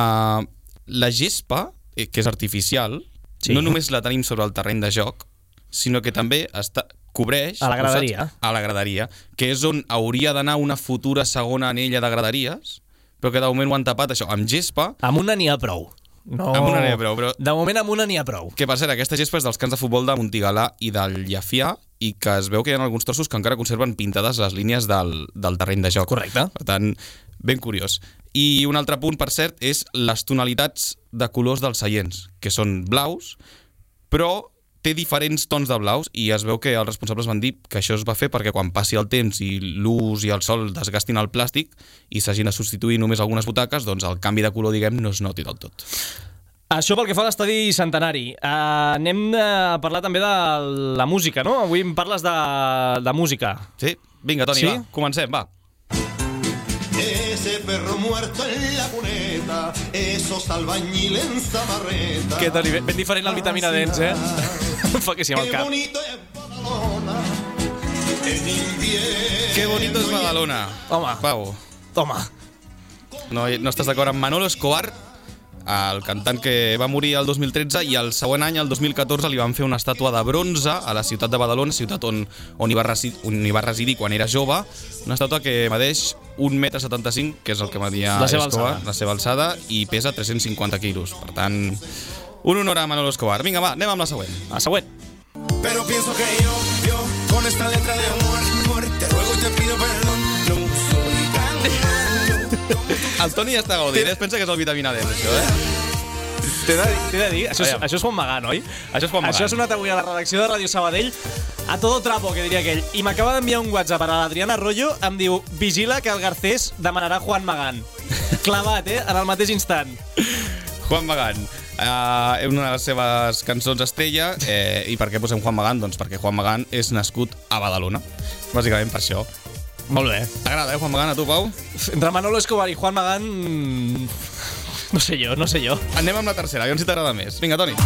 La gespa, que és artificial, no només la tenim sobre el terreny de joc, sinó que també cobreix a la graderia, que és on hauria d'anar una futura segona anella de graderies, però que de moment ho han tapat, això, amb gespa. Amb una n'hi ha prou. No. Amb una n'hi ha prou, però... De moment amb una n'hi ha prou. Que, per cert, aquesta gespa és dels camps de futbol de Montigalà i del Llefià i que es veu que hi ha alguns trossos que encara conserven pintades les línies del terreny de joc. Correcte. Per tant, ben curiós. I un altre punt, per cert, és les tonalitats de colors dels seients, que són blaus, però té diferents tons de blaus i es veu que els responsables van dir que això es va fer perquè quan passi el temps i l'ús i el sol desgastin el plàstic i s'hagin de substituir només algunes butaques, doncs el canvi de color, diguem, no es noti del tot. Això pel que fa a l'estadi Centenari. Anem a parlar també de la música, no? Avui em parles de música. Sí, vinga, Toni, va, comencem, va. Ese perro muerto en la cuneta, esos albañiles en zamarreta. Què tal? Ben diferent al Vitamina Dents, Fa que sí amb el cap. Qué bonito es Badalona en invierno. Qué bonito es Badalona. Home, Pau. Toma. No estàs d'acord amb Manolo Escobar, el cantant que va morir el 2013 i el següent any, el 2014, li van fer una estàtua de bronze a la ciutat de Badalona, ciutat on hi va residir quan era jove, una estàtua que medeix 1,75 m, que és el que media Escobar, la seva alçada, i pesa 350 quilos. Per tant, un honor a Manolo Escobar. Vinga, va, anem amb la següent. La següent. Pero pienso que yo, con esta letra de amor, te ruego y te pido perdón, no soy tan... El Toni ja està gaudint, es pensa que és el Vitamina D, això, T'he de dir, això és Juan Magán, oi? Això és Juan Magán. Això ha sonat avui a la redacció de Ràdio Sabadell a todo trapo, que diria aquell. I m'acaba d'enviar un WhatsApp a l'Adriana Arroyo, em diu, vigila que el Garcés demanarà Juan Magán. Clavat, en el mateix instant. Juan Magán. Una de les seves cançons estrella. I per què posem Juan Magán? Doncs perquè Juan Magán és nascut a Badalona. Bàsicament per això. Molt bé. T'agrada, Juan Magán, a tu, Pau? Entre Manolo Escobar i Juan Magán... No sé jo. Anem amb la tercera, aviam si t'agrada més. Vinga, Toni.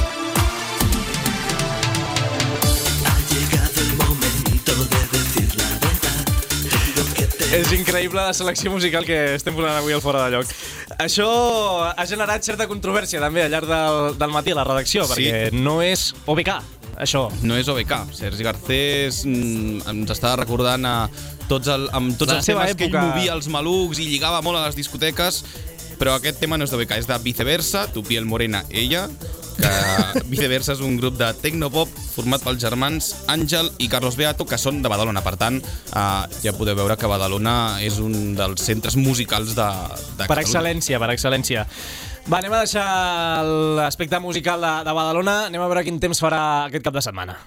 És increïble la selecció musical que estem posant avui al Fora de Lloc. Això ha generat certa controvèrsia també al llarg del matí a la redacció, perquè no és OBK, això. No és OBK. Sergi Garcés ens està recordant tots els temes que ell movia els malucs i lligava molt a les discoteques, però aquest tema no és d'OBK, és de Viceversa, Tu piel morena, ella, que Viceversa és un grup de tecnopop format pels germans Àngel i Carlos Beato, que són de Badalona. Per tant, ja podeu veure que Badalona és un dels centres musicals de Catalunya. Per excel·lència. Va, anem a deixar l'aspecte musical de Badalona. Anem a veure quin temps farà aquest cap de setmana.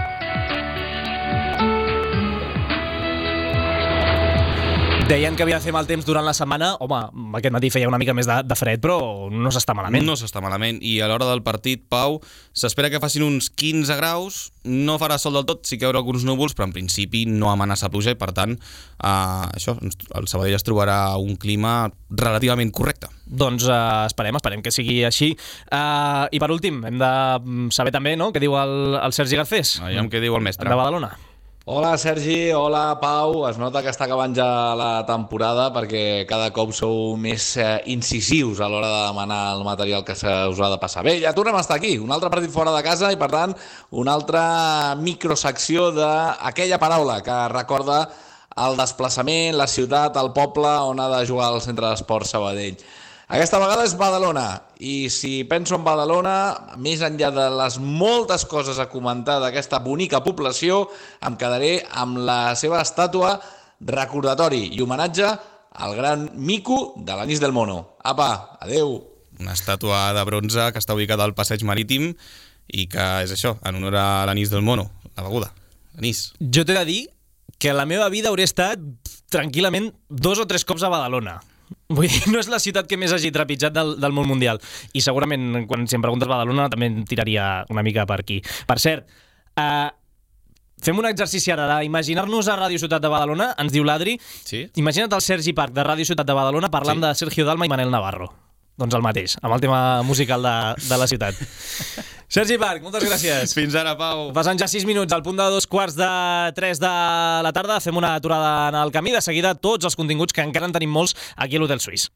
Deien que havia de fer mal temps durant la setmana. Home, aquest matí feia una mica més de fred, però no s'està malament. No s'està malament. I a l'hora del partit, Pau, s'espera que facin uns 15 graus. No farà sol del tot, sí que hi haurà alguns núvols, però en principi no amenaça pluja i, per tant, el Sabadell es trobarà un clima relativament correcte. Doncs esperem que sigui així. I per últim, hem de saber també, no?, què diu el Sergi Garcés. Aviam què diu el mestre. De Badalona. Hola Sergi, hola Pau, es nota que està acabant ja la temporada perquè cada cop sou més incisius a l'hora de demanar el material que se us ha de passar. Bé, ja tornem a estar aquí, un altre partit fora de casa i per tant una altra microsecció d'aquella paraula que recorda el desplaçament, la ciutat, el poble on ha de jugar el Centre d'Esports Sabadell. Aquesta vegada és Badalona, i si penso en Badalona, més enllà de les moltes coses a comentar d'aquesta bonica població, em quedaré amb la seva estàtua recordatori i homenatge al gran mico de l'Anís del Mono. Apa, adeu! Una estàtua de bronze que està ubicada al Passeig Marítim i que és això, en honor a l'Anís del Mono, la beguda, anís. Jo t'he de dir que la meva vida hauré estat tranquil·lament 2 o 3 cops a Badalona. Vull dir, no és la ciutat que més hagi trepitjat del món mundial. I segurament, quan si em preguntes Badalona, també em tiraria una mica per aquí. Per cert, fem un exercici ara d'imaginar-nos a Ràdio Ciutat de Badalona, ens diu l'Adri. Sí? Imagina't el Sergi Parc de Ràdio Ciutat de Badalona parlant de Sergio Dalma i Manel Navarro. Doncs el mateix, amb el tema musical de la ciutat. Sergi Parc, moltes gràcies. Fins ara, Pau. Passant ja 6 minuts, al punt de 2:45 de la tarda, fem una aturada en el camí. De seguida, tots els continguts, que encara en tenim molts, aquí a l'Hotel Suís.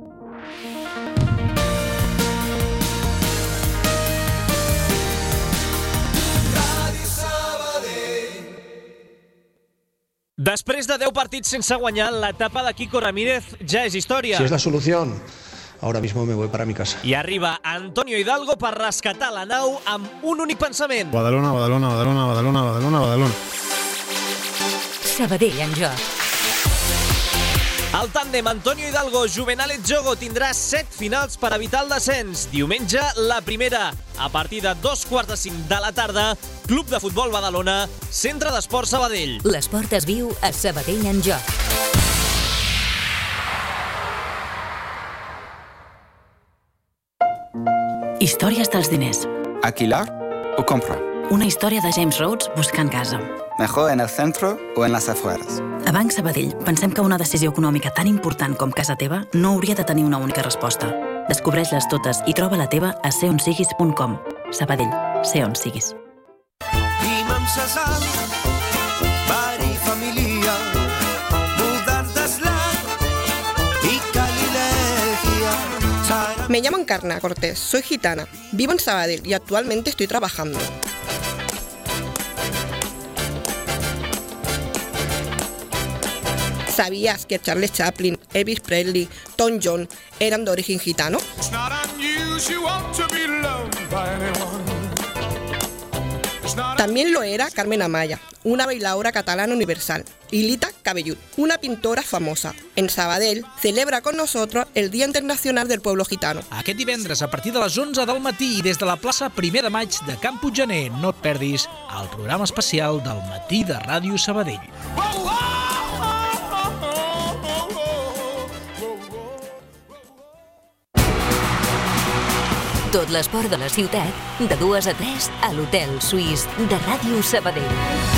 Després de 10 partits sense guanyar, l'etapa de Quico Ramírez ja és història. Si es la solución, ahora mismo me voy para mi casa. I arriba Antonio Hidalgo per rescatar la nau amb un únic pensament. Badalona, Badalona, Badalona, Badalona, Badalona, Badalona. Sabadell en joc. El tàndem Antonio Hidalgo, Juvenalet Jogo tindrà 7 finals per evitar el descens. Diumenge, la primera. A partir de 2:45 de la tarda, Club de Futbol Badalona, Centre d'Esports Sabadell. L'esport es viu a Sabadell en joc. Històries dels diners. ¿Alquilar o comprar? Una història de James Rhodes buscant casa. ¿Mejor en el centro o en las afueras? A Banc Sabadell pensem que una decisió econòmica tan important com casa teva no hauria de tenir una única resposta. Descobreix-les totes i troba la teva a seonsiguis.com. Sabadell, sé on siguis. Imam Sazal, Bari Familia, Budar Daslan y Calilegia. Me llamo Encarna Cortés, soy gitana, vivo en Sabadell y actualmente estoy trabajando. ¿Sabías que Charles Chaplin, Elvis Presley, Tom Jones eran de origen gitano? También lo era Carmen Amaya, una bailaora catalana universal, y Lita Cabellut, una pintora famosa. En Sabadell celebra con nosotros el Día Internacional del Pueblo Gitano. Aquest divendres a partir de les 11 del matí i des de la plaça 1 de maig de Camp Puiggener no et perdis el programa especial del matí de Ràdio Sabadell. Tot l'esport de la ciutat, de 2 a 3, a l'Hotel Suís de Ràdio Sabadell.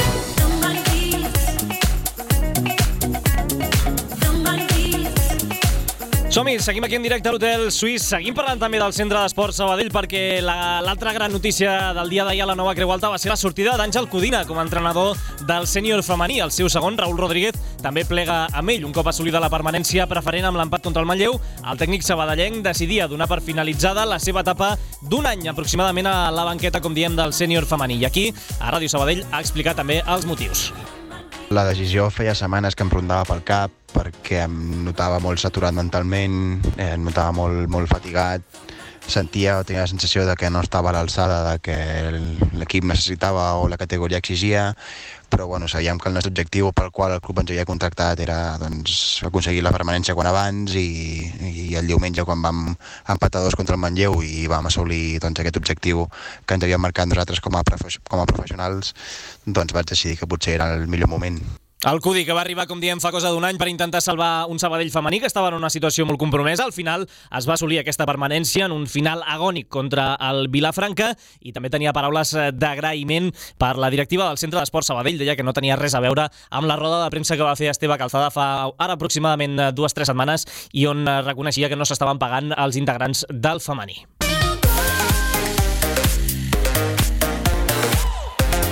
Som-hi, seguim aquí en directe a l'Hotel Suís, seguim parlant també del Centre d'Esports Sabadell perquè l'altra gran notícia del dia d'ahir a la Nova Creu Alta va ser la sortida d'Àngel Codina com a entrenador del sènior femení. El seu segon, Raúl Rodríguez, també plega amb ell. Un cop assolida la permanència preferent amb l'empat contra el Manlleu, el tècnic sabadellenc decidia donar per finalitzada la seva etapa d'un any aproximadament a la banqueta, com diem, del sènior femení. I aquí, a Ràdio Sabadell, ha explicat també els motius. La decisió feia setmanes que em rondava pel cap perquè em notava molt saturat mentalment, em notava molt fatigat, tenia la sensació de que no estava a l'alçada de que l'equip necessitava o la categoria exigia, però bueno, sabíem que el nostre objectiu pel qual el club ens havia contractat era doncs, aconseguir la permanència quan abans i el diumenge quan vam empatar 2 contra el Manlleu i vam assolir doncs, aquest objectiu que ens havíem marcat nosaltres com a professionals, doncs vaig decidir que potser era el millor moment. El Cudi, que va arribar, com diem, fa cosa d'un any per intentar salvar un Sabadell femení que estava en una situació molt compromesa. Al final es va assolir aquesta permanència en un final agònic contra el Vilafranca i també tenia paraules d'agraïment per la directiva del Centre d'Esports Sabadell. Deia que no tenia res a veure amb la roda de premsa que va fer Esteve Calzada fa ara aproximadament 2 o 3 setmanes i on reconeixia que no s'estaven pagant els integrants del femení.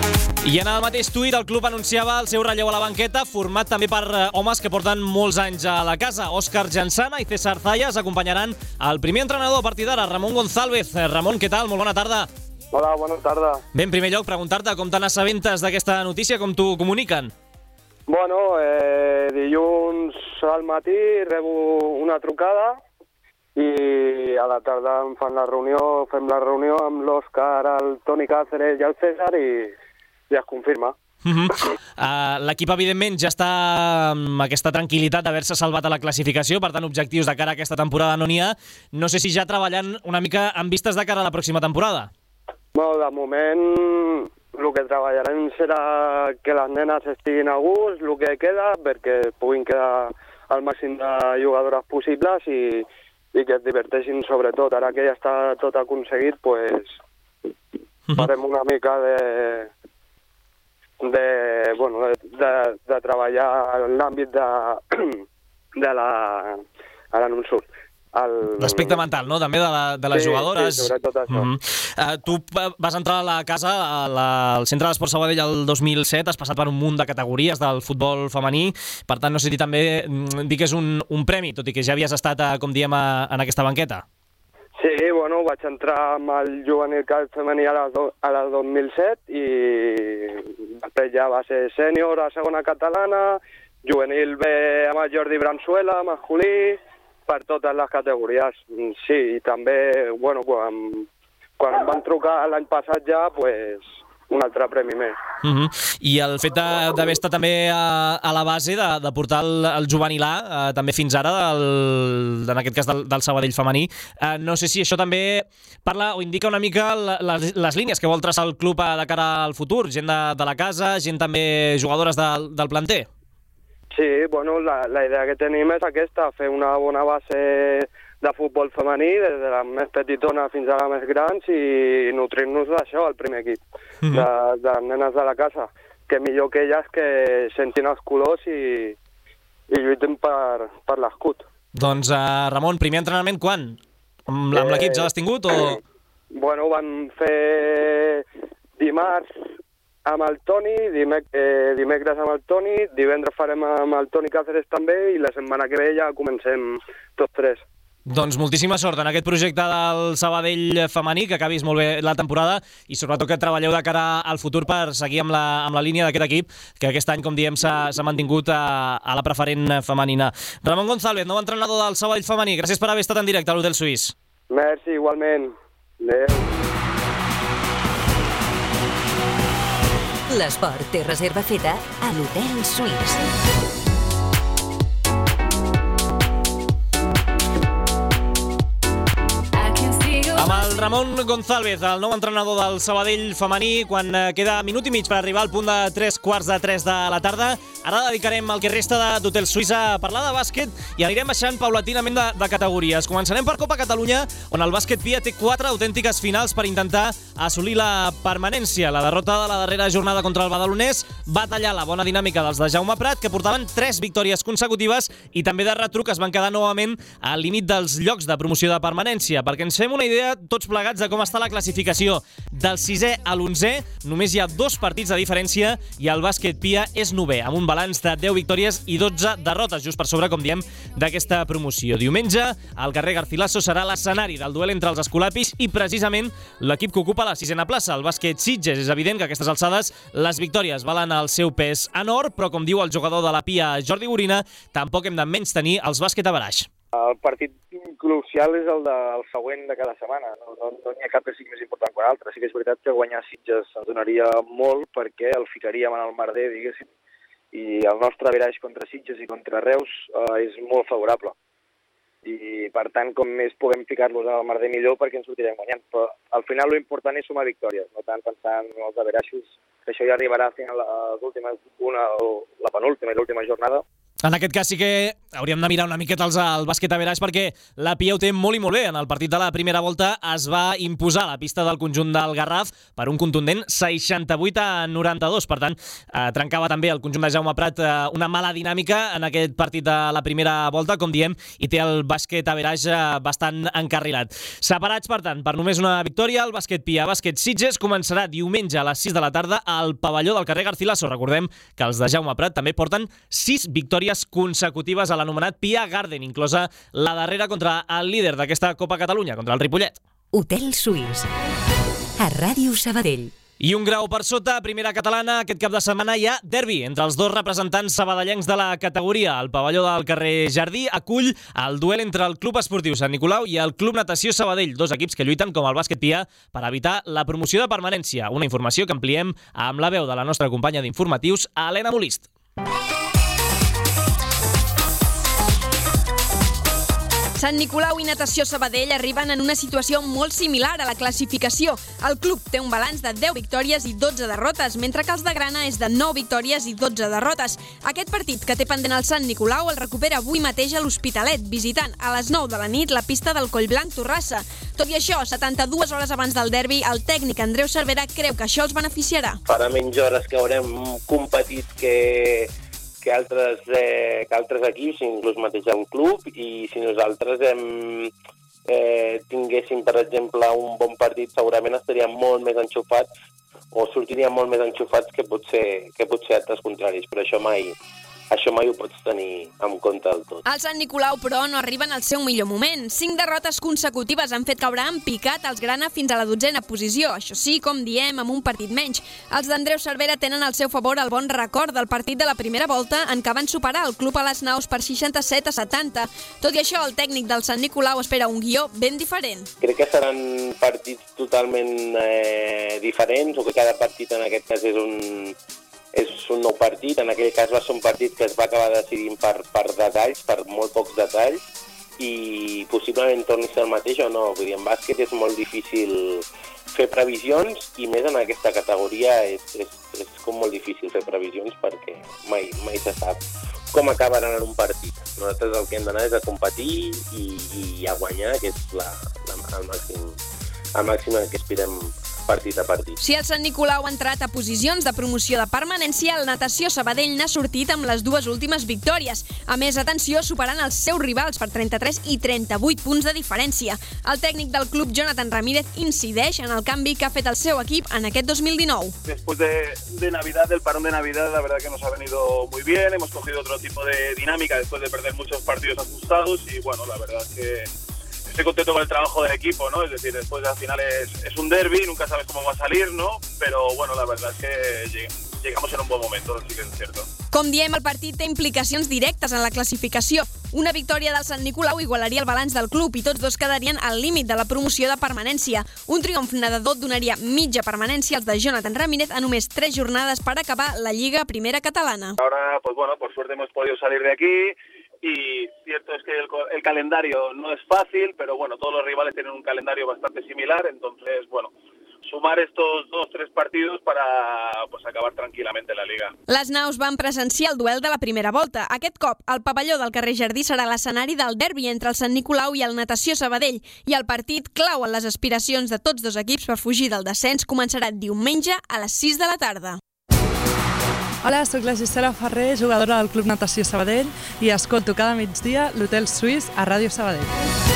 I en el mateix tuit el club anunciava el seu relleu a la banqueta, format també per homes que porten molts anys a la casa. Òscar Jansana i César Zayas acompanyaran el primer entrenador a partir d'ara, Ramon González. Ramon, què tal? Molt bona tarda. Hola, bona tarda. Bé, en primer lloc, preguntar-te com te n'assabentes d'aquesta notícia, com t'ho comuniquen. Bueno, dilluns al matí rebo una trucada i a la tarda fem la reunió amb l'Òscar, el Toni Cáceres i el César i es confirma. L'equip, evidentment, ja està amb aquesta tranquil·litat d'haver-se salvat a la classificació, per tant, objectius de cara a aquesta temporada no n'hi ha. No sé si ja treballant una mica amb vistes de cara a la pròxima temporada. Bueno, de moment el que treballarem serà que les nenes estiguin a gust, el que queda, perquè puguin quedar el màxim de jugadores possibles i que es diverteixin sobretot. Ara que ja està tot aconseguit, pues, farem una mica de treballar en l'àmbit de la... Ara no em surt. L'aspecte mental, no?, també de les jugadores. Sí, sobretot això. Tu vas entrar a la casa, al Centre d'Esport Sabadell el 2007, has passat per un munt de categories del futbol femení, per tant, no sé si també dir que és un premi, tot i que ja havies estat, com diem, en aquesta banqueta. Sí, bueno, vaig entrar amb el juvenil femení a la 2007 i després ja va ser sènior a segona catalana, juvenil B amb el Jordi Branzuela, masculí, per totes les categories. Sí, i també, bueno, quan em van trucar l'any passat ja, pues, un altre premi més. I el fet d'haver estat també a la base, de portar el juvenil A, també fins ara, en aquest cas del Sabadell femení, no sé si això també parla o indica una mica les línies que vol traçar el club de cara al futur, gent de la casa, gent també jugadores del planter. Sí, bueno, la idea que tenim és aquesta, fer una bona base de futbol femení, des de la més petitona fins a la més grans, i nutrir-nos d'això, el primer equip, de nenes de la casa. Que millor que elles que sentin els colors i lluiten per l'escut. Doncs, Ramon, primer entrenament quan? Amb l'equip ja l'has tingut o...? Bueno, van fer dimarts amb el Toni, dimecres amb el Toni, divendres farem amb el Toni Cáceres també i la setmana que ve ja comencem tots tres. Doncs moltíssima sort en aquest projecte del Sabadell femení, que acabis molt bé la temporada i sobretot que treballeu de cara al futur per seguir amb la línia d'aquest equip que aquest any, com diem, s'ha mantingut a la preferent femenina. Ramon González, nou entrenador del Sabadell femení, gràcies per haver estat en directe a l'Hotel Suís. Merci, igualment. Adéu. L'esport té reserva feta a l'Hotel Suís. Amb el Ramon González, el nou entrenador del Sabadell femení, quan queda minut i mig per arribar al punt de 3:45 de la tarda. Ara dedicarem el que resta d'Hotel Suís a parlar de bàsquet i anirem baixant paulatinament de categories. Començarem per Copa Catalunya, on el bàsquet Pia té 4 autèntiques finals per intentar assolir la permanència. La derrota de la darrera jornada contra el Badalonès va tallar la bona dinàmica dels de Jaume Prat, que portaven 3 victòries consecutives, i també de retruc es van quedar novament al límit dels llocs de promoció de permanència. Perquè ens fem una idea tots plegats de com està la classificació. Del 6è a l'11è només hi ha 2 partits de diferència i el bàsquet Pia és 9è, amb un balanç de 10 victòries i 12 derrotes, just per sobre, com diem, d'aquesta promoció. Diumenge, el carrer Garcilaso serà l'escenari del duel entre els escolapis i precisament l'equip que ocupa la 6a plaça, el bàsquet Sitges. És evident que a aquestes alçades les victòries valen el seu pes en or, però com diu el jugador de la Pia, Jordi Gorina, tampoc hem de menys tenir els bàsquet a Baraix. El partit crucial és el següent de cada setmana. No n'hi ha cap que sigui més important que l'altre. Sí que és veritat que guanyar Sitges ens donaria molt perquè el ficaríem en el merder, diguéssim, i el nostre averaix contra Sitges i contra Reus és molt favorable. I, per tant, com més puguem ficar-los al merder millor perquè ens sortirem guanyant. Però al final l'important és sumar victòries, no tant pensant en els averaixos, que això ja arribarà a final la penúltima i l'última jornada. En aquest cas sí que hauríem de mirar una miqueta al bàsquet Averaix, perquè la Pia ho té molt i molt bé. En el partit de la primera volta es va imposar a la pista del conjunt del Garraf per un contundent 68-92. Per tant, trencava també el conjunt de Jaume Prat una mala dinàmica en aquest partit de la primera volta, com diem, i té el bàsquet Averaix bastant encarrilat. Separats, per tant, per només una victòria, el bàsquet Pia, bàsquet Sitges començarà diumenge a les 6 de la tarda al pavelló del carrer Garcilaso. Recordem que els de Jaume Prat també porten 6 victòries consecutives a l'anomenat Pia Garden, inclosa la darrera contra el líder d'aquesta Copa Catalunya, contra el Ripollet. Hotel Suís, a Ràdio Sabadell. I un grau per sota, primera catalana, aquest cap de setmana hi ha derbi entre els dos representants sabadellencs de la categoria. El pavelló del carrer Jardí acull el duel entre el Club Esportiu Sant Nicolau i el Club Natació Sabadell, dos equips que lluiten com el bàsquet Pia per evitar la promoció de permanència. Una informació que ampliem amb la veu de la nostra companya d'informatius, Helena Molist. Sant Nicolau i Natació Sabadell arriben en una situació molt similar a la classificació. El club té un balanç de 10 victòries i 12 derrotes, mentre que els de Grana és de 9 victòries i 12 derrotes. Aquest partit que té pendent el Sant Nicolau el recupera avui mateix a l'Hospitalet, visitant a les 9 de la nit la pista del Collblanc Torrassa. Tot i això, 72 hores abans del derbi, el tècnic Andreu Cervera creu que això els beneficiarà. Farà menys hores que haurem competit que altres equips, inclús mateix el club, i si nosaltres tinguéssim, per exemple, un bon partit, segurament estaríem molt més enxufats o sortiríem molt més enxufats que potser altres contraris, però això mai ho pots tenir en compte del tot. El Sant Nicolau, però, no arriben al seu millor moment. 5 derrotes consecutives han fet caure en picat els Grana fins a la 12a posició. Això sí, com diem, amb un partit menys. Els d'Andreu Cervera tenen al seu favor el bon record del partit de la primera volta en què van superar el club a les Naus per 67-70. Tot i això, el tècnic del Sant Nicolau espera un guió ben diferent. Crec que seran partits totalment diferents, o que cada partit en aquest cas és un nou partit. En aquell cas va ser un partit que es va acabar decidint per detalls, per molt pocs detalls, i possiblement torni a ser el mateix o no. Vull dir, en bàsquet és molt difícil fer previsions, i més en aquesta categoria és com molt difícil fer previsions perquè mai se sap com acabarà en un partit. Nosaltres el que hem d'anar és a competir i a guanyar, que és el màxim en què aspirem partit a partit. Si el Sant Nicolau ha entrat a posicions de promoció de permanència, el Natació Sabadell n'ha sortit amb les dues últimes victòries. A més, atenció, superant els seus rivals per 33 i 38 punts de diferència. El tècnic del club, Jonathan Ramírez, incideix en el canvi que ha fet el seu equip en aquest 2019. Después de Navidad, del parón de Navidad, la verdad que nos ha venido muy bien. Hemos cogido otro tipo de dinámica después de perder muchos partidos ajustados y, bueno, la verdad es que estoy contento con el trabajo del equipo, ¿no? Es decir, después al final es un derbi, nunca sabes cómo va a salir, ¿no? Pero bueno, la verdad es que llegamos en un buen momento, sí que es cierto. Com diem, el partit té implicacions directes en la classificació. Una victòria del Sant Nicolau igualaria el balanç del club i tots dos quedarien al límit de la promoció de permanència. Un triomf nedador donaria mitja permanència als de Jonathan Ramírez a només 3 jornades per acabar la Lliga Primera Catalana. Ahora, pues bueno, por suerte hemos podido salir de aquí. Y cierto es que el calendario no es fácil, pero bueno, todos los rivales tienen un calendario bastante similar, entonces, bueno, sumar estos 2-3 partidos para pues acabar tranquil·lament la Liga. Les Naus van presenciar el duel de la primera volta. Aquest cop, el pavelló del carrer Jardí serà l'escenari del derbi entre el Sant Nicolau i el Natació Sabadell, i el partit, clau en les aspiracions de tots dos equips per fugir del descens, començarà diumenge a les 6 de la tarda. Hola, soc la Gisela Ferrer, jugadora del Club Natació Sabadell, i escolto cada migdia l'Hotel Suís a Ràdio Sabadell.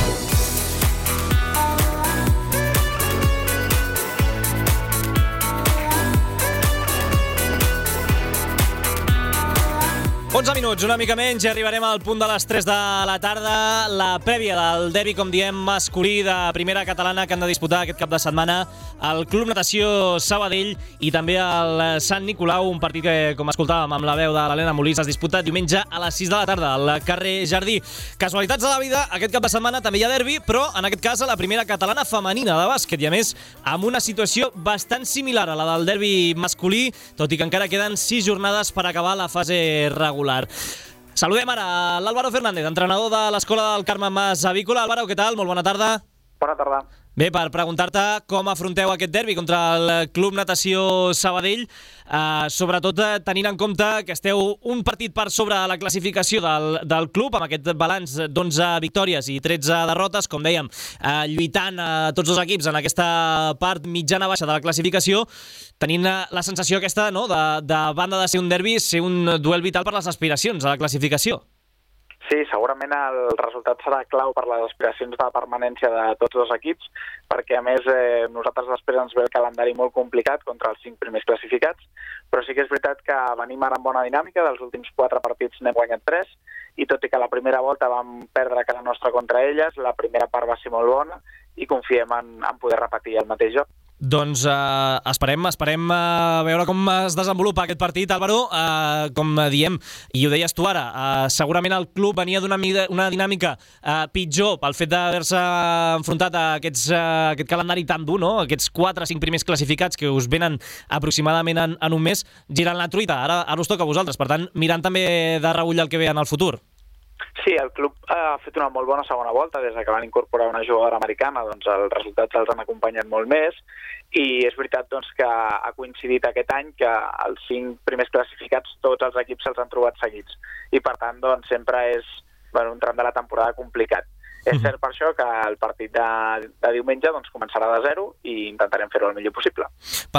Minuts, una mica menys, i arribarem al punt de les 3 de la tarda. La prèvia del derbi, com diem, masculí de primera catalana que han de disputar aquest cap de setmana el Club Natació Sabadell i també el Sant Nicolau, un partit que, com escoltàvem amb la veu de l'Helena Molist, es disputa diumenge a les 6 de la tarda al carrer Jardí. Casualitats de la vida, aquest cap de setmana també hi ha derbi, però en aquest cas a la primera catalana femenina de bàsquet, i a més amb una situació bastant similar a la del derbi masculí, tot i que encara queden 6 jornades per acabar la fase regular. Saludem ara l'Álvaro Fernández, entrenador de l'Escola del Carme Mas Avícola. Álvaro, què tal? Molt bona tarda. Bona tarda. Bé, per preguntar-te com afronteu aquest derbi contra el Club Natació Sabadell, sobretot tenint en compte que esteu un partit per sobre la classificació del club, amb aquest balanç d'11 victòries i 13 derrotes, com dèiem, lluitant tots dos equips en aquesta part mitjana-baixa de la classificació, tenint la sensació aquesta, no?, de banda de ser un derbi, ser un duel vital per les aspiracions a la classificació. Sí, segurament el resultat serà clau per les aspiracions de permanència de tots dos equips, perquè a més nosaltres després ens ve el calendari molt complicat contra els 5 primers classificats, però sí que és veritat que venim ara amb bona dinàmica, dels últims 4 partits n'hem guanyat 3, i tot i que la primera volta vam perdre a casa nostra contra elles, la primera part va ser molt bona i confiem en poder repetir el mateix joc. Doncs esperem a veure com es desenvolupa aquest partit, Álvaro. Com diem, i ho deies tu ara, segurament el club venia d'una dinàmica pitjor pel fet d'haver-se enfrontat a aquest calendari tan dur, no? Aquests 4 o 5 primers classificats que us venen aproximadament en un mes, girant la truita. Ara us toca a vosaltres, per tant, mirant també de reull el que ve en el futur. Sí, el club ha fet una molt bona segona volta. Des que van incorporar una jugadora americana, doncs els resultats els han acompanyat molt més, i és veritat doncs, que ha coincidit aquest any que els 5 primers classificats tots els equips se'ls han trobat seguits, i per tant doncs, sempre és un tram de la temporada complicat. És cert per això que el partit de diumenge doncs, començarà de 0 i intentarem fer-ho el millor possible.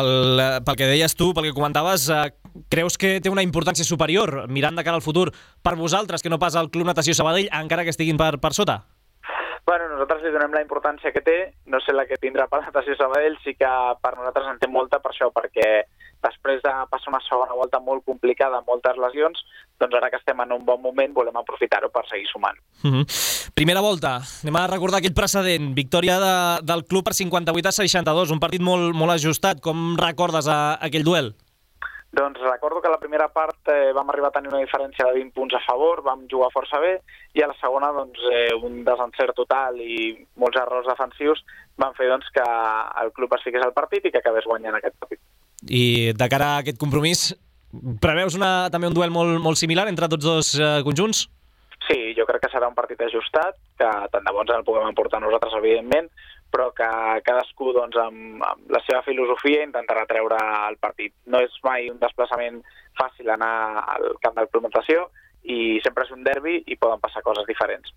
Pel que deies tu, pel que comentaves, creus que té una importància superior, mirant de cara al futur, per vosaltres que no pas al Club Natació Sabadell, encara que estiguin per sota? Bueno, nosaltres li donem la importància que té, no sé la que tindrà per Natació Sabadell, sí que per nosaltres en té molta per això, perquè després de passar una segona volta molt complicada, amb moltes lesions, doncs ara que estem en un bon moment volem aprofitar-ho per seguir sumant. Primera volta, anem a recordar aquell precedent, victòria del club per 58-62, un partit molt ajustat. Com recordes aquell duel? Doncs recordo que a la primera part vam arribar a tenir una diferència de 20 punts a favor, vam jugar força bé, i a la segona doncs, un desencert total i molts errors defensius van fer doncs, que el club es fiqués al partit i que acabés guanyant aquest partit. I de cara a aquest compromís, preveus també un duel molt similar entre tots dos conjunts? Sí, jo crec que serà un partit ajustat, que tant de bo ens el puguem emportar nosaltres, evidentment, però que cadascú doncs, amb la seva filosofia intentarà treure el partit. No és mai un desplaçament fàcil anar al camp del Club Natació, i sempre és un derbi i poden passar coses diferents.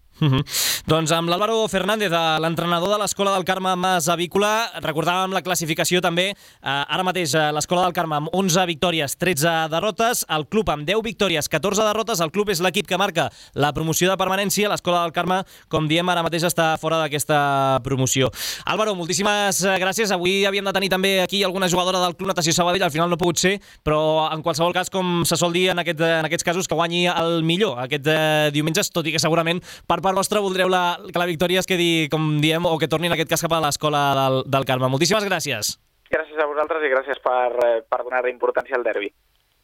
Doncs amb l'Álvaro Fernández, l'entrenador de l'Escola del Carme Mas Avícola, recordàvem la classificació també. Ara mateix l'Escola del Carme amb 11 victòries, 13 derrotes, el club amb 10 victòries, 14 derrotes, el club és l'equip que marca la promoció de permanència, l'Escola del Carme, com diem, ara mateix està fora d'aquesta promoció. Álvaro, moltíssimes gràcies. Avui havíem de tenir també aquí alguna jugadora del Club Natació Sabadell, al final no ha pogut ser, però en qualsevol cas, com se sol dir en aquests casos, que guanyi el millor aquest diumenge, tot i que segurament per part vostra voldreu que la victòria es quedi, com diem, o que torni en aquest cas cap a l'Escola del Carme. Moltíssimes gràcies. Gràcies a vosaltres i gràcies per donar importància al derbi.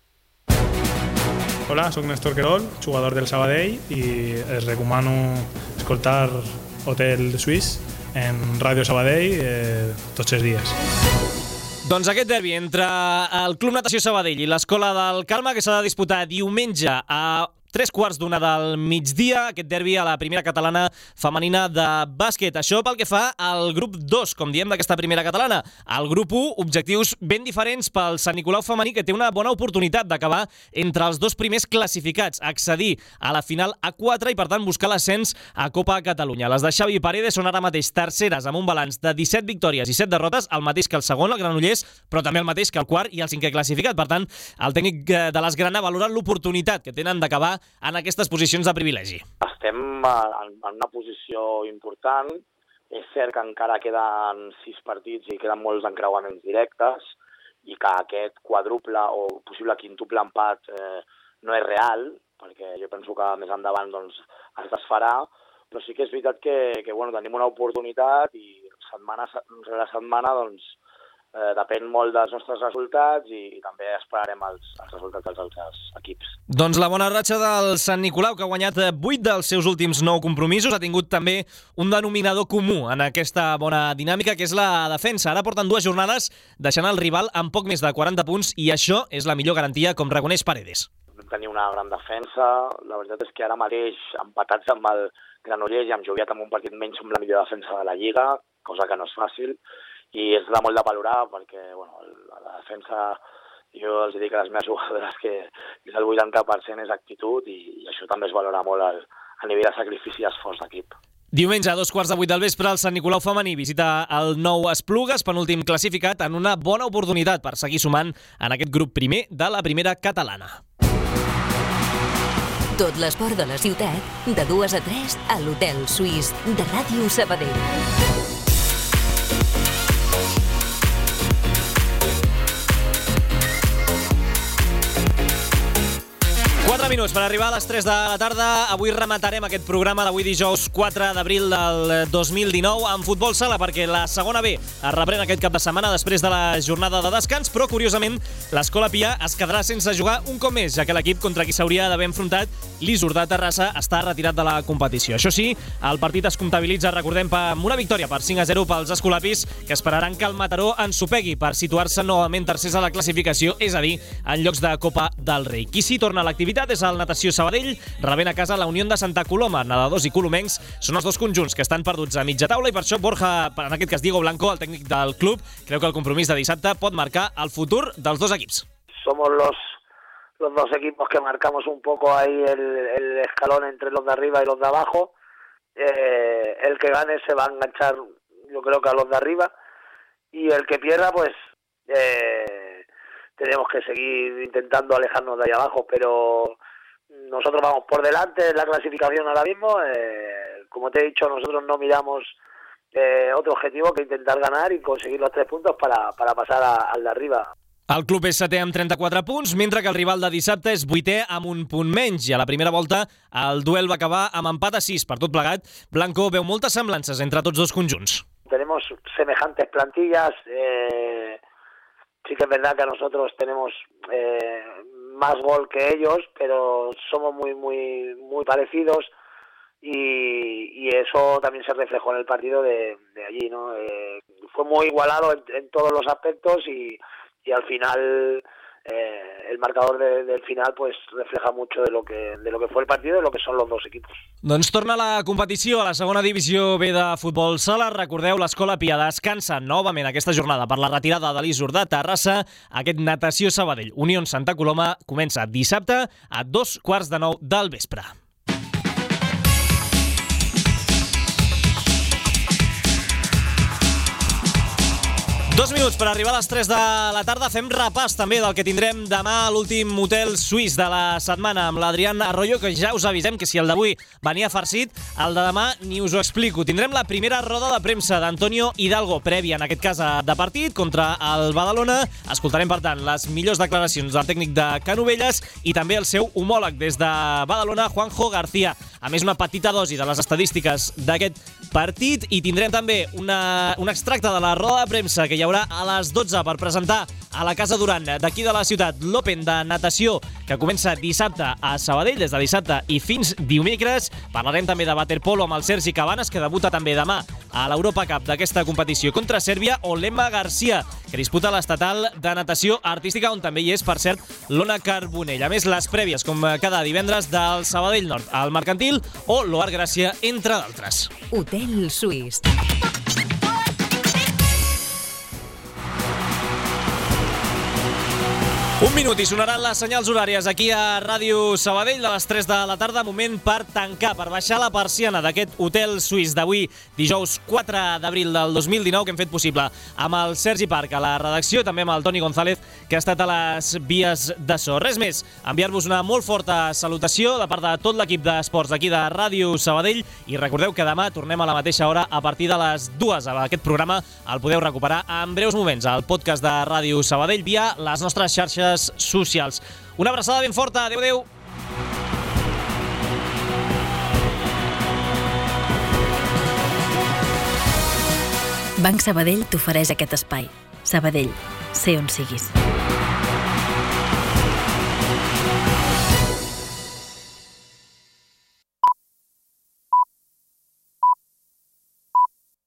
Hola, soc Néstor Querol, jugador del Sabadell, i els recomano escoltar Hotel Suís en Ràdio Sabadell tots els dies. Doncs aquest derbi entre el Club Natació Sabadell i l'Escola del Carme, que s'ha de disputar diumenge a 3:15 del migdia, aquest derbi a la primera catalana femenina de bàsquet. Això pel que fa al grup 2, com diem, d'aquesta primera catalana. Al grup 1, objectius ben diferents pel Sant Nicolau femení, que té una bona oportunitat d'acabar entre els dos primers classificats, accedir a la final A4 i, per tant, buscar l'ascens a Copa Catalunya. Les de Xavi Paredes són ara mateix terceres amb un balanç de 17 victòries i 7 derrotes, el mateix que el segon, el Granollers, però també el mateix que el quart i el cinquè classificat. Per tant, el tècnic de l'Esgrana valora l'oportunitat que tenen d'acabar en aquestes posicions de privilegi. Estem en una posició important. És cert que encara queden 6 partits i queden molts encreuaments directes i que aquest quadruple o possible quintuple empat no és real, perquè jo penso que més endavant doncs, es desfarà, però sí que és veritat que tenim una oportunitat i setmana rere setmana doncs, depèn molt dels nostres resultats i també esperarem els resultats dels altres equips. Doncs la bona ratxa del Sant Nicolau, que ha guanyat 8 dels seus últims 9 compromisos, ha tingut també un denominador comú en aquesta bona dinàmica, que és la defensa. Ara porten 2 jornades deixant el rival amb poc més de 40 punts i això és la millor garantia, com reconeix Paredes. Vam tenir una gran defensa. La veritat és que ara mateix, empatats amb el Granollers i amb Joviat amb un partit menys, som la millor defensa de la Lliga. cosa que no és fàcil, i és de molt de valorar perquè la defensa, jo els dic a les meves jugadores que el 80% és actitud i això també es valora molt a nivell de sacrifici i esforç d'equip. Diumenge, a 2:15 del vespre, el Sant Nicolau femení visita el Nou Esplugues, penúltim classificat, en una bona oportunitat per seguir sumant en aquest grup primer de la primera catalana. Tot l'esport de la ciutat, de 2 a 3, a l'Hotel Suís de Ràdio Sabadell. 4 minuts per arribar a les 3 de la tarda. Avui rematarem aquest programa d'avui dijous 4 d'abril del 2019 amb futbol sala, perquè la segona B es reprèn aquest cap de setmana després de la jornada de descans, però curiosament l'Escola Pia es quedarà sense jugar un cop més, ja que l'equip contra qui s'hauria d'haver enfrontat, l'Isur de Terrassa, està retirat de la competició. Això sí, el partit es comptabilitza, recordem, amb una victòria per 5-0 pels escolapis, que esperaran que el Mataró ensopegui per situar-se novament tercers a la classificació, és a dir, en llocs de Copa del Rei. Qui sí torna a l'activitat és el Natació Sabadell, rebent a casa la Unió de Santa Coloma. Nedadors i colomencs són els dos conjunts que estan perduts a mitja taula, i per això Borja, en aquest cas Diego Blanco, el tècnic del club, creu que el compromís de dissabte pot marcar el futur dels dos equips. Somos los dos equipos que marcamos un poco ahí el escalón entre los de arriba y los de abajo. El que gane se va a enganchar, yo creo que a los de arriba, y el que pierda, pues tenemos que seguir intentando alejarnos de ahí abajo, pero nosotros vamos por delante en la clasificación ahora mismo. Como te he dicho, nosotros no miramos otro objetivo que intentar ganar y conseguir los 3 puntos para pasar al de arriba. El club és setè amb 34 punts, mentre que el rival de dissabte és vuitè amb un punt menys, i a la primera volta el duel va acabar amb empat a 6. Per tot plegat, Blanco veu moltes semblances entre tots dos conjunts. Tenemos semejantes plantillas. Sí que es verdad que nosotros tenemos más gol que ellos, pero somos muy parecidos, y eso también se reflejó en el partido de allí, ¿no? Fue muy igualado en todos los aspectos, y al final el marcador del final pues refleja mucho de lo que fue el partido y de lo que son los dos equipos. Doncs torna la competició a la segona divisió B de futbol sala. Recordeu, l'Escola Pia descansa novament aquesta jornada per la retirada de l'Isur de Terrassa. Aquest Natació Sabadell Unió Santa Coloma comença dissabte a 8:15 del vespre. Dos minuts per arribar a les 3 de la tarda. Fem repàs també del que tindrem demà a l'últim hotel suís de la setmana amb l'Adrián Arroyo, que ja us avisem que si el d'avui venia farcit, el de demà ni us ho explico. Tindrem la primera roda de premsa d'Antonio Hidalgo, prèvia en aquest cas de partit contra el Badalona. Escoltarem, per tant, les millors declaracions del tècnic de Canovelles i també el seu homòleg des de Badalona, Juanjo García. A més, una petita dosi de les estadístiques d'aquest partit, i tindrem també un extracte de la roda de premsa que hi haurà a les 12 per presentar a la Casa Duran d'aquí de la ciutat l'Open de natació, que comença dissabte a Sabadell, des de dissabte i fins dimecres. Parlarem també de waterpolo amb el Sergi Cabanes, que debuta també demà a l'Europa Cup d'aquesta competició contra Sèrbia, o l'Emma Garcia, que disputa l'estatal de natació artística, on també hi és, per cert, l'Ona Carbonell. A més, les prèvies, com cada divendres, del Sabadell Nord al Mercantil o l'Oar Gràcia, entre d'altres. Hotel Suís. Un minut i sonaran les senyals horàries aquí a Ràdio Sabadell de les 3 de la tarda. Moment per tancar, per baixar la persiana d'aquest hotel suís d'avui, dijous 4 d'abril del 2019, que hem fet possible amb el Sergi Parc a la redacció, també amb el Toni González, que ha estat a les vies de so. Res més, enviar-vos una molt forta salutació de part de tot l'equip d'esports d'aquí de Ràdio Sabadell, i recordeu que demà tornem a la mateixa hora a partir de les 2. Aquest programa el podeu recuperar en breus moments al podcast de Ràdio Sabadell via les nostres xarxes socials. Una abraçada ben forta. Adéu, adéu. Banc Sabadell t'ofereix aquest espai. Sabadell, sé on siguis.